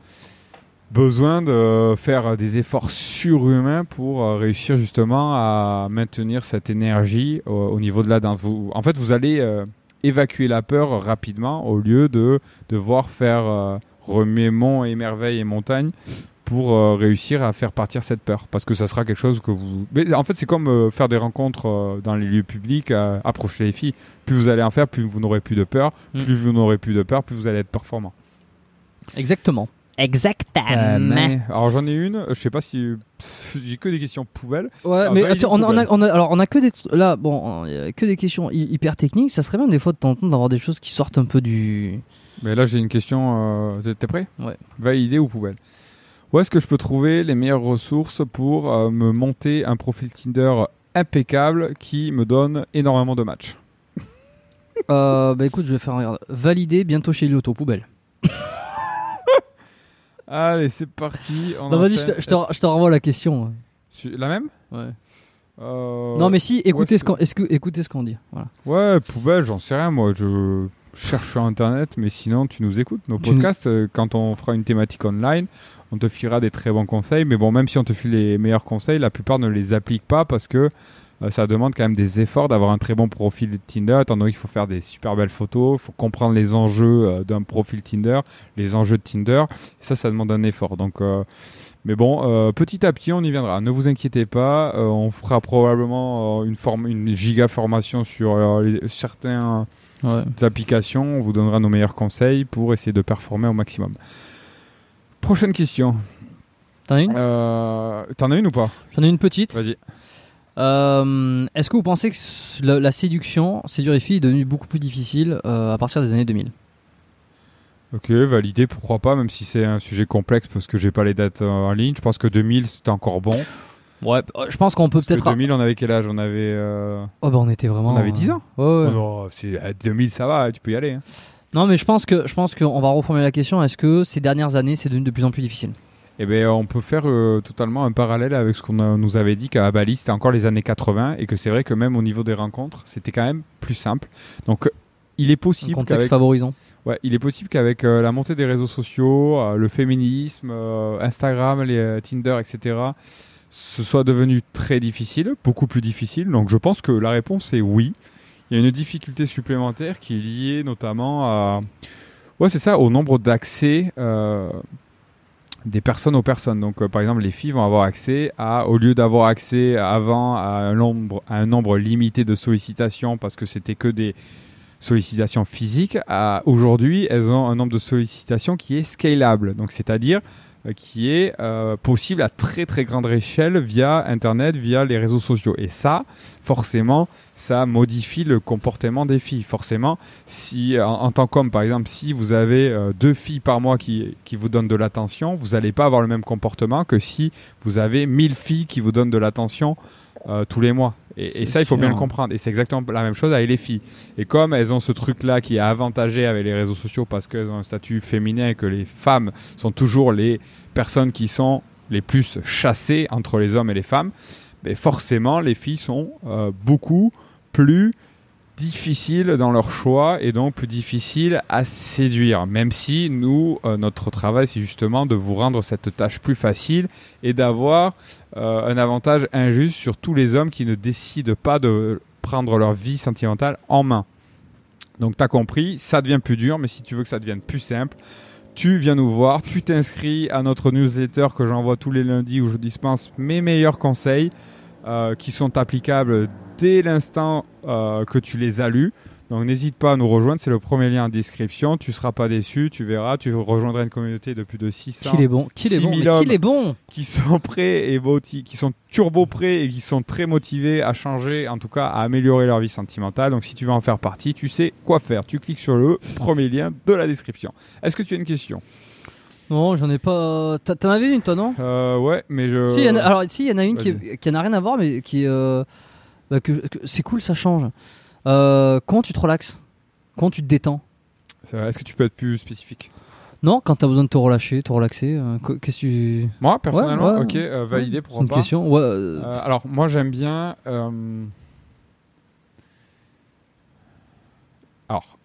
besoin de faire des efforts surhumains pour euh, réussir justement à maintenir cette énergie au, au niveau de la danse. Vous, en fait vous allez euh, évacuer la peur rapidement au lieu de devoir faire euh, remuer monts et merveilles et montagnes pour euh, réussir à faire partir cette peur, parce que ça sera quelque chose que vous... Mais en fait c'est comme euh, faire des rencontres euh, dans les lieux publics, euh, approcher les filles, plus vous allez en faire, plus vous n'aurez plus de peur, mmh. plus vous n'aurez plus de peur, plus vous allez être performant. Exactement. Exactement. Euh, alors j'en ai une, je sais pas si j'ai que des questions poubelles. Ouais, alors, mais attends, on, on, a, on a alors on a que des là bon, y a que des questions hyper techniques, ça serait bien des fois de temps en temps d'avoir des choses qui sortent un peu du... Mais là j'ai une question, euh, t'es prêt ? Ouais. Validé ou poubelle ? Où est-ce que je peux trouver les meilleures ressources pour euh, me monter un profil Tinder impeccable qui me donne énormément de matchs ? euh, Bah écoute, je vais faire regarde. Valider bientôt chez Lyoto, poubelle. Allez, c'est parti. On non, vas-y, je te, je, te, je te renvoie la question. La même ? Ouais. Euh... Non, mais si, écoutez, ouais, ce, qu'on, est-ce que, écoutez ce qu'on dit. Voilà. Ouais, poubelle, j'en sais rien, moi. Je cherche sur Internet, mais sinon, tu nous écoutes. Nos podcasts, nous... quand on fera une thématique online, on te filera des très bons conseils. Mais bon, même si on te file les meilleurs conseils, la plupart ne les appliquent pas parce que euh, ça demande quand même des efforts d'avoir un très bon profil Tinder, étant donné qu'il faut faire des super belles photos, il faut comprendre les enjeux euh, d'un profil Tinder, les enjeux de Tinder. Et ça, ça demande un effort. Donc... Euh, Mais bon, euh, petit à petit, on y viendra. Ne vous inquiétez pas, euh, on fera probablement euh, une, forme, une giga formation sur euh, les, certaines ouais. applications. On vous donnera nos meilleurs conseils pour essayer de performer au maximum. Prochaine question. T'en as une euh, T'en as une ou pas ? J'en ai une petite. Vas-y. Euh, est-ce que vous pensez que la, la séduction, séduire les filles, est devenue beaucoup plus difficile euh, à partir des années deux mille ? Ok, validé, pourquoi pas, même si c'est un sujet complexe parce que j'ai pas les dates en ligne. Je pense que deux mille c'était encore bon. Ouais, je pense qu'on peut parce peut-être. Que deux mille, on avait quel âge ? On avait. Euh... Oh bah on était vraiment. On avait dix ans. Ouais, ouais. Oh non, c'est, à deux mille ça va, tu peux y aller. Hein. Non, mais je pense que je pense qu'on va reformuler la question. Est-ce que ces dernières années c'est devenu de plus en plus difficile ? Eh bien, on peut faire euh, totalement un parallèle avec ce qu'on a, nous avait dit qu'à Bali c'était encore les années quatre-vingts et que c'est vrai que même au niveau des rencontres c'était quand même plus simple. Donc il est possible. Un contexte qu'avec... favorisant. Ouais, il est possible qu'avec euh, la montée des réseaux sociaux, euh, le féminisme, euh, Instagram, les euh, Tinder, et cetera, ce soit devenu très difficile, beaucoup plus difficile. Donc je pense que la réponse est oui. Il y a une difficulté supplémentaire qui est liée notamment à, ouais, c'est ça, au nombre d'accès euh, des personnes aux personnes. Donc euh, par exemple, les filles vont avoir accès à, au lieu d'avoir accès avant à un nombre, à un nombre limité de sollicitations parce que c'était que des sollicitations physiques, à, aujourd'hui, elles ont un nombre de sollicitations qui est scalable. Donc, c'est-à-dire, euh, qui est euh, possible à très très grande échelle via Internet, via les réseaux sociaux. Et ça, forcément, ça modifie le comportement des filles. Forcément, si en, en tant qu'homme, par exemple, si vous avez euh, deux filles par mois qui, qui vous donnent de l'attention, vous n'allez pas avoir le même comportement que si vous avez mille filles qui vous donnent de l'attention euh, tous les mois. Et, et ça, il faut bien le comprendre. Et c'est exactement la même chose avec les filles. Et comme elles ont ce truc-là qui est avantagé avec les réseaux sociaux parce qu'elles ont un statut féminin et que les femmes sont toujours les personnes qui sont les plus chassées entre les hommes et les femmes, mais forcément, les filles sont euh, beaucoup plus difficiles dans leur choix et donc plus difficiles à séduire. Même si nous, euh, notre travail, c'est justement de vous rendre cette tâche plus facile et d'avoir euh, un avantage injuste sur tous les hommes qui ne décident pas de prendre leur vie sentimentale en main. Donc, tu as compris, ça devient plus dur, mais si tu veux que ça devienne plus simple, tu viens nous voir, tu t'inscris à notre newsletter que j'envoie tous les lundis où je dispense mes meilleurs conseils euh, qui sont applicables dès l'instant euh, que tu les as lus. Donc n'hésite pas à nous rejoindre, c'est le premier lien en description, tu ne seras pas déçu, tu verras, tu rejoindras une communauté de plus de six cents Qu'il est bon, qu'il est bon, mais qu'il est bon qui sont prêts et moti- qui sont turbo prêts et qui sont très motivés à changer, en tout cas à améliorer leur vie sentimentale. Donc si tu veux en faire partie, tu sais quoi faire, tu cliques sur le premier lien de la description. Est-ce que tu as une question ? Non, j'en ai pas. T'en t'en avais une, toi, non ? Euh, ouais, mais je. Si, y en a... Alors, si, il y en a une qui, Vas-y. est... qui n'a rien à voir, mais qui est. Euh... Bah, que... que- C'est cool, ça change. Euh... Comment tu te relaxes ? Comment tu te détends ? C'est vrai. Est-ce que tu peux être plus spécifique ? Non, quand t'as besoin de te relâcher, te relaxer, euh, qu- qu'est-ce que tu. Moi, personnellement, Ouais, ouais. ok, euh, validé, pourquoi Une pas. question ouais, euh, Euh, alors, moi, j'aime bien. euh, Alors,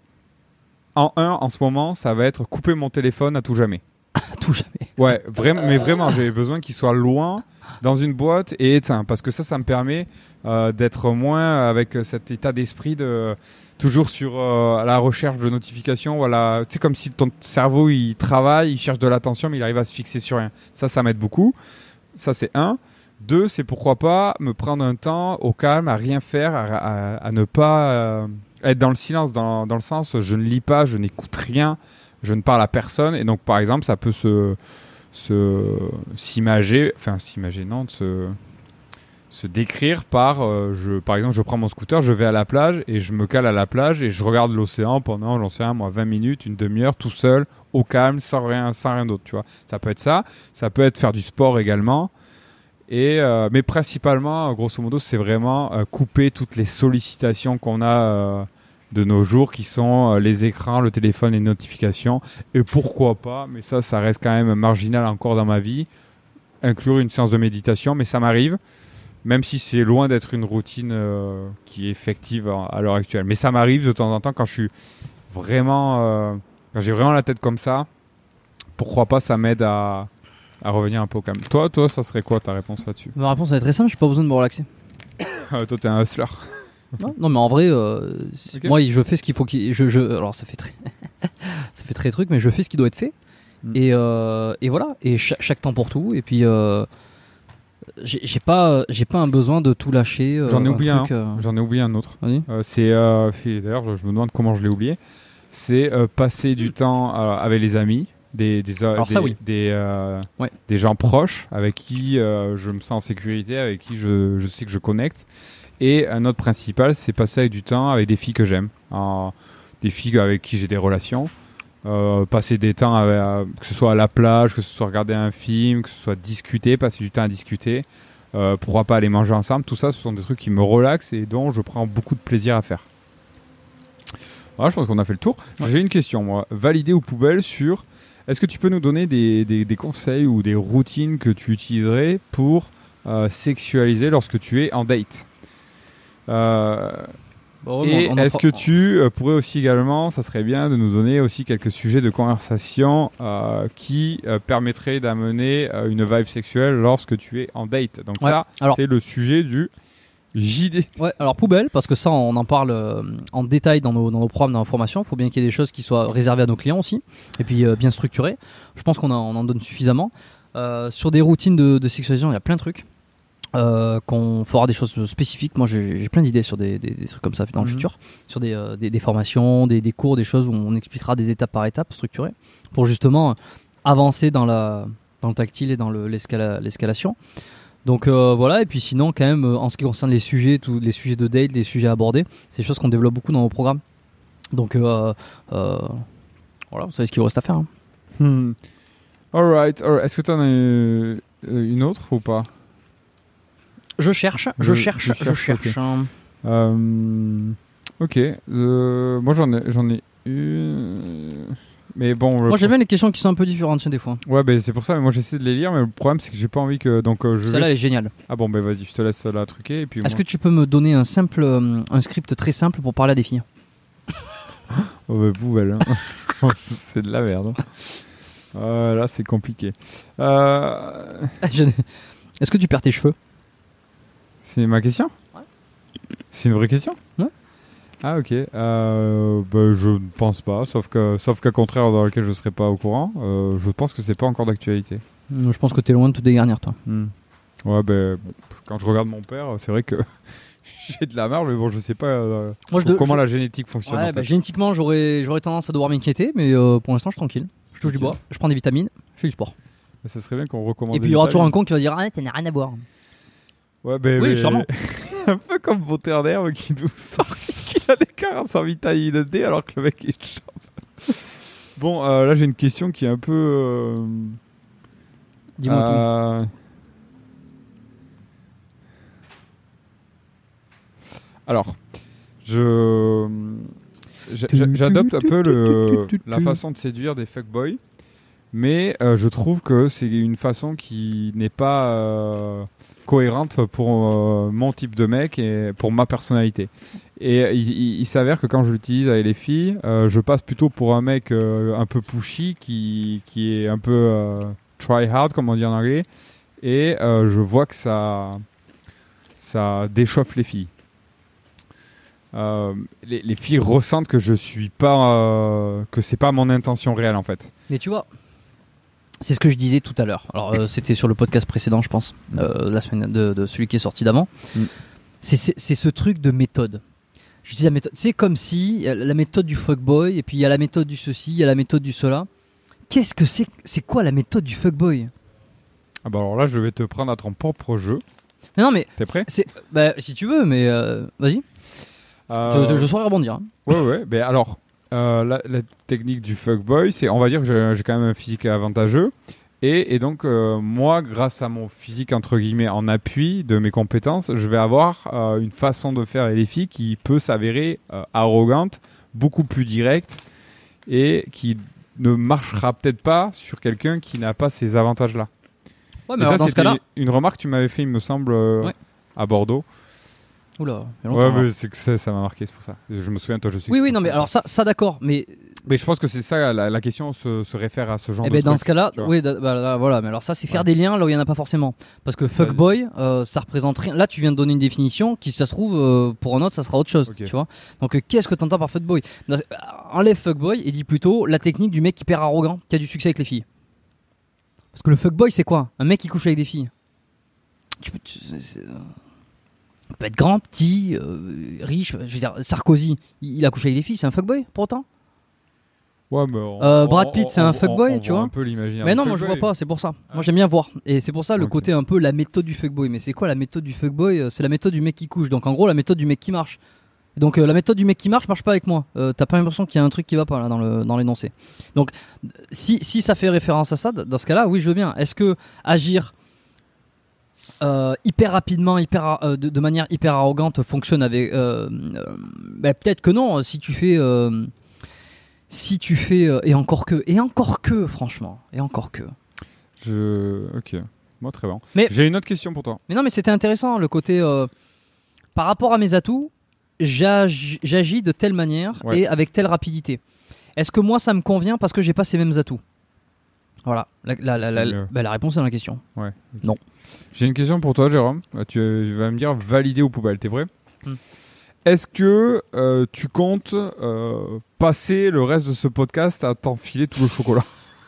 en un, en ce moment, ça va être couper mon téléphone à tout jamais. à tout jamais. Ouais, vraiment, mais vraiment, j'ai besoin qu'il soit loin dans une boîte et éteint parce que ça, ça me permet euh, d'être moins avec cet état d'esprit de toujours sur euh, la recherche de notifications. Voilà, tu sais, comme si ton cerveau il travaille, il cherche de l'attention, mais il arrive à se fixer sur rien. Ça, ça m'aide beaucoup. Ça, c'est un. Deux, c'est pourquoi pas me prendre un temps au calme, à rien faire, à, à- à ne pas euh, être dans le silence, dans, dans le sens je ne lis pas, je n'écoute rien, je ne parle à personne. Et donc, par exemple, ça peut se, se s'imager, enfin s'imager, non, de se, se décrire par, euh, je, par exemple, je prends mon scooter, je vais à la plage et je me cale à la plage et je regarde l'océan pendant, j'en sais rien, moi, vingt minutes, une demi-heure, tout seul, au calme, sans rien, sans rien d'autre, tu vois. Ça peut être ça, ça peut être faire du sport également. Et euh, mais principalement, grosso modo, c'est vraiment euh, couper toutes les sollicitations qu'on a euh, de nos jours, qui sont euh, les écrans, le téléphone, les notifications. Et pourquoi pas, mais ça, ça reste quand même marginal encore dans ma vie, inclure une séance de méditation, mais ça m'arrive, même si c'est loin d'être une routine euh, qui est effective à, à l'heure actuelle. Mais ça m'arrive de temps en temps quand je suis vraiment, euh, quand j'ai vraiment la tête comme ça. Pourquoi pas, ça m'aide à à revenir un peu au calme. Toi, toi, ça serait quoi ta réponse là-dessus ? Ma réponse elle est très simple, j'ai pas besoin de me relaxer. Euh, toi, t'es un hustler. Non, non, mais en vrai, euh, c- Ok. moi, je fais ce qu'il faut. Qu'il... Je, je... Alors, ça fait très, ça fait très truc, mais je fais ce qui doit être fait. Mm. Et, euh, et voilà. Et cha- chaque temps pour tout. Et puis, euh, j'ai, j'ai pas, j'ai pas un besoin de tout lâcher. euh, J'en ai oublié truc, un. euh, J'en ai oublié un autre. Vas-y. Euh, c'est euh, et d'ailleurs, je, je me demande comment je l'ai oublié. C'est euh, passer du temps euh, avec les amis, des des euh, Alors des, ça, oui. des, euh, Ouais. des gens proches avec qui euh, je me sens en sécurité, avec qui je, je sais que je connecte. Et un autre principal, c'est passer avec du temps avec des filles que j'aime, Euh, des filles avec qui j'ai des relations. Euh, passer des temps avec, euh, que ce soit à la plage, que ce soit regarder un film, que ce soit discuter, passer du temps à discuter. Euh, pourquoi pas aller manger ensemble. Tout ça, ce sont des trucs qui me relaxent et dont je prends beaucoup de plaisir à faire. Voilà, je pense qu'on a fait le tour. Ouais. J'ai une question, moi. Valider ou poubelle sur... Est-ce que tu peux nous donner des, des, des conseils ou des routines que tu utiliserais pour euh, sexualiser lorsque tu es en date ? Euh, Bon, et on- on en est-ce fera- que tu euh, pourrais aussi également, ça serait bien de nous donner aussi quelques sujets de conversation euh, qui euh, permettraient d'amener euh, une vibe sexuelle lorsque tu es en date. Donc Ouais. ça, Alors- c'est le sujet du J D. Ouais, alors poubelle, parce que ça, on en parle euh, en détail dans nos, dans nos programmes d'information. Il faut bien qu'il y ait des choses qui soient réservées à nos clients aussi, et puis euh, bien structurées. Je pense qu'on en, on en donne suffisamment. Euh, sur des routines de, de sexualisation, il y a plein de trucs. Euh, qu'on fera des choses spécifiques. Moi, j'ai, j'ai plein d'idées sur des, des, des trucs comme ça dans le Mhm. futur, sur des, euh, des, des formations, des, des cours, des choses où on expliquera des étapes par étapes structurées pour justement avancer dans la dans le tactile et dans le, l'escala, l'escalation. Donc euh, voilà, et puis sinon quand même, euh, en ce qui concerne les sujets, tous les sujets de date, les sujets abordés, c'est des choses qu'on développe beaucoup dans nos programmes. Donc euh, euh, voilà, vous savez ce qu'il vous reste à faire. Hein. Hmm. Alright, alright. Est-ce que tu en as une, une autre ou pas? Je cherche, je, je cherche, je cherche. Je cherche. Okay. Euh, ok, euh, moi j'en ai, j'en ai une. Mais bon, moi j'aime bien les questions qui sont un peu différentes des fois. Ouais, bah, c'est pour ça. Mais moi j'essaie de les lire, mais le problème c'est que j'ai pas envie que donc euh, je. Celle-là laisse... est géniale. Ah bon, bah vas-y, je te laisse la truquer et puis. Est-ce moi... que tu peux me donner un simple, euh, un script très simple pour parler à des filles? Oh bah poubelle, hein. C'est de la merde. Hein. Euh, là c'est compliqué. Euh... Est-ce que tu perds tes cheveux? C'est ma question? Ouais. C'est une vraie question? Ouais. Ah ok, euh, bah, je ne pense pas, sauf que, sauf qu'à contraire dans lequel je ne serais pas au courant, euh, je pense que c'est pas encore d'actualité. Je pense que tu es loin de tout dégarnir toi. Hmm. Ouais, ben bah, quand je regarde mon père, c'est vrai que j'ai de la marge, mais bon, je sais pas euh, Moi, je comment de... la génétique fonctionne. Ouais, en fait. bah, génétiquement, j'aurais, j'aurais tendance à devoir m'inquiéter, mais euh, pour l'instant, je suis tranquille. Je touche okay. du bois, je prends des vitamines, je fais du sport. Bah, ça serait bien qu'on recommande. Et puis il y aura toujours un con qui va dire ah, ça n'a rien à voir. Ouais, ben oui, mais... sûrement. Un peu comme Beauterre d'herbe qui nous sort qu'il a des carences en vitamine D alors que le mec est chaud. Bon, euh, là j'ai une question qui est un peu. Euh... Dis-moi euh... tout. Alors, je. J'adopte un peu le... la façon de séduire des fuckboys, mais euh, je trouve que c'est une façon qui n'est pas. Euh... cohérente pour euh, mon type de mec et pour ma personnalité. Et euh, il, il, il s'avère que quand je l'utilise avec les filles, euh, je passe plutôt pour un mec euh, un peu pushy, qui, qui est un peu euh, try hard, comme on dit en anglais, et euh, je vois que ça, ça déchauffe les filles. Euh, les, les filles ressentent que je suis pas, euh, que c'est pas mon intention réelle en fait. Mais tu vois, c'est ce que je disais tout à l'heure. Alors, euh, c'était sur le podcast précédent, je pense, euh, la semaine de, de celui qui est sorti d'avant. Mm. C'est, c'est, c'est ce truc de méthode. Je dis la méthode. C'est comme si la méthode du fuckboy, et puis il y a la méthode du ceci, il y a la méthode du cela. Qu'est-ce que c'est? C'est quoi la méthode du fuckboy? Ah bah alors là, je vais te prendre à ton propre jeu. Mais non, mais t'es prêt? C'est, bah, si tu veux, mais euh, vas-y. Euh... Je, je saurais rebondir. Hein. Ouais, ouais. Mais alors. Euh, la, la technique du fuckboy, c'est, on va dire que j'ai, j'ai quand même un physique avantageux et, et donc euh, moi, grâce à mon physique entre guillemets en appui de mes compétences, je vais avoir euh, une façon de faire les filles qui peut s'avérer euh, arrogante, beaucoup plus directe et qui ne marchera peut-être pas sur quelqu'un qui n'a pas ces avantages-là. Ouais, mais alors, ça, dans ce cas-là, une remarque que tu m'avais fait, il me semble, euh, ouais. à Bordeaux. Oula, ouais, mais c'est que ça, ça m'a marqué, c'est pour ça. Je me souviens, toi, je sais. Oui, oui, non, mais alors ça, ça d'accord, mais. Mais je pense que c'est ça, la, la question se, se réfère à ce genre eh de ben truc. Dans ce cas-là, oui, bah, là, voilà, mais alors ça, c'est faire ouais. des liens là où il n'y en a pas forcément. Parce que fuckboy, euh, ça représente rien. Là, tu viens de donner une définition qui, si ça se trouve, euh, pour un autre, ça sera autre chose, okay. tu vois. Donc, euh, qu'est-ce que tu entends par fuckboy? Enlève fuckboy et dis plutôt la technique du mec hyper arrogant qui a du succès avec les filles. Parce que le fuckboy, c'est quoi? Un mec qui couche avec des filles. Tu peux. Tu, c'est, Il peut être grand, petit, euh, riche. Je veux dire, Sarkozy, il a couché avec des filles, c'est un fuckboy pour autant? Ouais, mais on, euh, Brad Pitt, c'est on, un fuckboy, on, on tu vois. Un peu l'imaginer. Mais non, moi je vois pas, c'est pour ça. Ah. Moi j'aime bien voir. Et c'est pour ça le okay. côté un peu la méthode du fuckboy. Mais c'est quoi la méthode du fuckboy? C'est la méthode du mec qui couche. Donc en gros, la méthode du mec qui marche. Donc euh, la méthode du mec qui marche marche pas avec moi. Euh, t'as pas l'impression qu'il y a un truc qui va pas là dans le dans l'énoncé. Donc si si ça fait référence à ça, dans ce cas-là, oui, je veux bien. Est-ce que agir Euh, hyper rapidement, hyper euh, de, de manière hyper arrogante fonctionne avec euh, euh, bah, peut-être que non. Si tu fais, euh, si tu fais euh, et encore que, et encore que, franchement, et encore que. Je, ok, moi très bien. Mais j'ai une autre question pour toi. Mais non, mais c'était intéressant le côté euh, par rapport à mes atouts, j'ag- j'agis de telle manière ouais. et avec telle rapidité. Est-ce que moi ça me convient parce que j'ai pas ces mêmes atouts? Voilà, la, la, la, la, bah, la réponse est dans la question. Ouais. Okay. Non. J'ai une question pour toi, Jérôme. Tu vas me dire valider ou poubelle, t'es prêt? hmm. Est-ce que euh, tu comptes euh, passer le reste de ce podcast à t'enfiler tout le chocolat?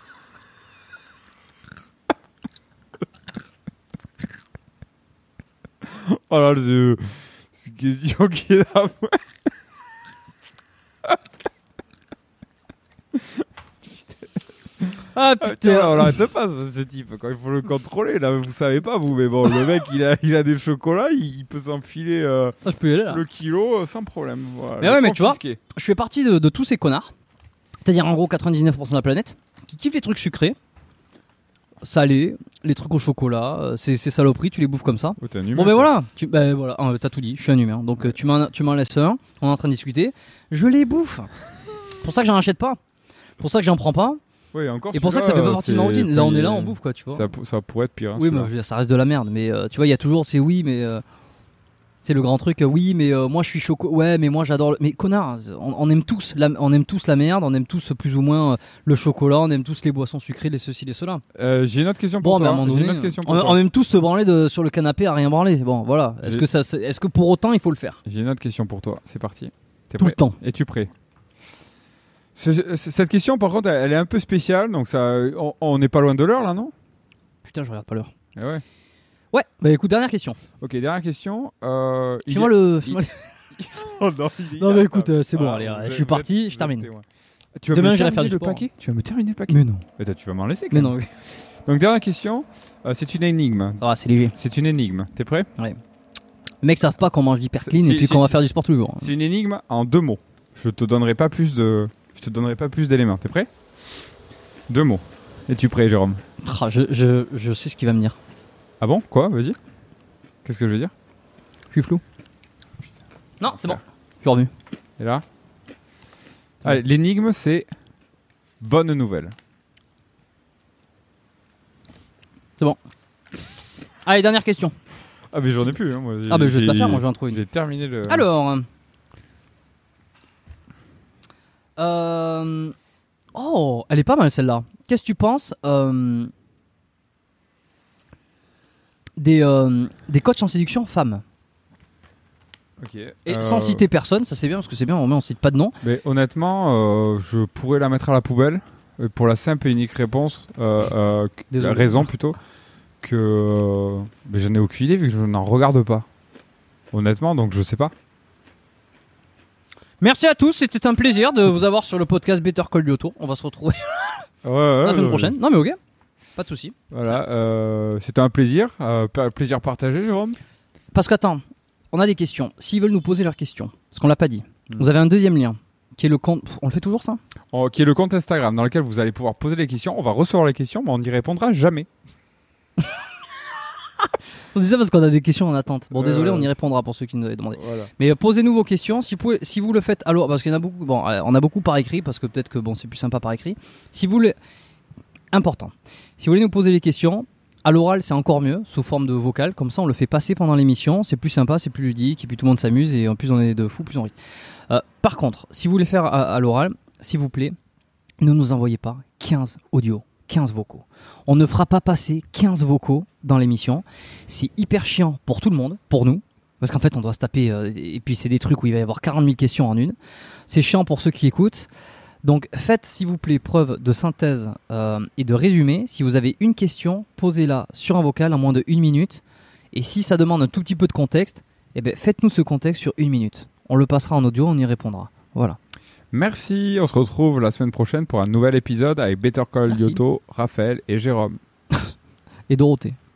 Voilà, c'est, c'est une question qui est là. Ah Ah, putain. tiens, on l'arrête pas ce, ce type quand il faut le contrôler là, vous savez pas vous, mais bon, le mec il a, il a des chocolats, il, il peut s'enfiler euh, Ah, je peux y aller là. le kilo euh, sans problème. Voilà, Mais le ouais, mais tu vois, confisqué. Je fais partie de, de tous ces connards, c'est-à-dire en gros quatre-vingt-dix-neuf pour cent de la planète, qui kiffent les trucs sucrés, salés, les trucs au chocolat, euh, ces, ces saloperies, tu les bouffes comme ça. Oh, t'es un humain, Bon ben quoi. voilà, tu, ben voilà, euh, t'as tout dit, je suis un humain, donc euh, tu m'en tu m'en laisses un, on est en train de discuter, je les bouffe. Pour ça que j'en achète pas, pour ça que j'en prends pas, Ouais, encore et pour ça que ça fait pas partie de ma routine. Là on est là, on bouffe quoi, tu vois. Ça, pour- ça pourrait être pire. Hein, Oui, celui-là. mais je veux dire, ça reste de la merde, mais euh, tu vois, il y a toujours ces oui, mais euh, c'est le grand truc, euh, oui, mais euh, moi je suis choco, ouais, mais moi j'adore. Le... Mais connard, on, on aime tous, la, on aime tous la merde, on aime tous plus ou moins euh, le chocolat, on aime tous les boissons sucrées, les ceci, les cela. Euh, J'ai une autre question pour Bon, mais à un toi. moment J'ai donné, une autre question pour on, toi. on aime tous se branler de, sur le canapé à rien branler. Bon, voilà. Est-ce J'ai- que ça, c'est- est-ce que pour autant il faut le faire J'ai une autre question pour toi. C'est parti. T'es tout prêt le temps? Es-tu prêt? Ce- ce- Cette question, par contre, elle elle est un peu spéciale, donc ça, on- on n'est pas loin de l'heure là, non? Putain, je regarde pas l'heure. Eh ouais. Ouais. Bah écoute, dernière question. Ok, dernière question. Euh, il Fais-moi y a- le. fais-moi le- Oh non, il est Non, mais grave. écoute, euh, c'est bon, Ah, allez, vous je êtes- suis vous parti, êtes- je vous termine. êtes témoin. Tu vas Demain, me j'irai faire terminer du le sport. paquet Tu vas me terminer le paquet Mais non. Attends, tu vas m'en laisser quand Mais même. non. oui. Donc dernière question, euh, c'est une énigme. Ça va, c'est léger. C'est une énigme. T'es prêt? Les mecs savent pas qu'on mange d'hyper clean Si- et puis si- qu'on va faire du sport tous les jours. C'est une énigme en deux mots. Je te donnerai pas plus de, je te donnerai pas plus d'éléments. T'es prêt? Deux mots. Es-tu prêt, Jérôme? Ah, je, je, je sais ce qu'il va me dire. Ah bon? Quoi? Vas-y. Qu'est-ce que je veux dire? Je suis flou. Non, c'est bon. Je suis revenu. Et là? Allez, l'énigme c'est bonne nouvelle. Allez, dernière question. Ah mais j'en ai plus. Hein, moi. Ah, bah je vais te la J'ai- faire, moi je vais en trouver une. J'ai terminé le. Alors. Euh... Oh, elle est pas mal celle-là. Qu'est-ce que tu penses euh, des, euh, des coachs en séduction femmes? Ok. Et Euh, sans citer personne, ça c'est bien parce que c'est bien, au moins on cite pas de nom. Mais honnêtement, euh, je pourrais la mettre à la poubelle euh, pour la simple et unique réponse, euh, euh, que- Désolé. raison plutôt, que euh, mais j'en ai aucune idée vu que je n'en regarde pas. Honnêtement, donc je sais pas. Merci à tous, c'était un plaisir de vous avoir sur le podcast Better Call Lyoto. On va se retrouver Ouais, ouais, la semaine ouais, prochaine. Non mais ok, pas de souci. Voilà, euh, c'était un plaisir, euh, pa- plaisir partagé, Jérôme. Parce qu'attends, on a des questions. S'ils veulent nous poser leurs questions, parce qu'on l'a pas dit, Mm. vous avez un deuxième lien qui est le compte. On le fait toujours ça? Oh, qui est le compte Instagram dans lequel vous allez pouvoir poser les questions. On va recevoir les questions, mais on n'y répondra jamais. On dit ça parce qu'on a des questions en attente. Bon, Ouais, désolé, ouais. on y répondra pour ceux qui nous avaient demandé. Voilà. Mais euh, posez-nous vos questions. Si vous, pouvez, si vous le faites, alors parce qu'il y en a beaucoup. Bon, euh, on a beaucoup par écrit parce que peut-être que bon, c'est plus sympa par écrit. Si vous le, important. Si vous voulez nous poser les questions, à l'oral, c'est encore mieux, sous forme de vocal. Comme ça, on le fait passer pendant l'émission. C'est plus sympa, c'est plus ludique, et puis tout le monde s'amuse et en plus on est de fous, plus on rit. Euh, par contre, si vous voulez faire à, à l'oral, s'il vous plaît, ne nous envoyez pas quinze audios, quinze vocaux. On ne fera pas passer quinze vocaux dans l'émission. C'est hyper chiant pour tout le monde, pour nous. Parce qu'en fait, on doit se taper. euh, et puis, c'est des trucs où il va y avoir quarante mille questions en une. C'est chiant pour ceux qui écoutent. Donc, faites, s'il vous plaît, preuve de synthèse euh, et de résumé. Si vous avez une question, posez-la sur un vocal en moins de une minute. Et si ça demande un tout petit peu de contexte, eh ben, faites-nous ce contexte sur une minute. On le passera en audio, on y répondra. Voilà. Merci, on se retrouve la semaine prochaine pour un nouvel épisode avec Better Call Merci. Lyoto, Raphaël et Jérôme. Et Dorothée.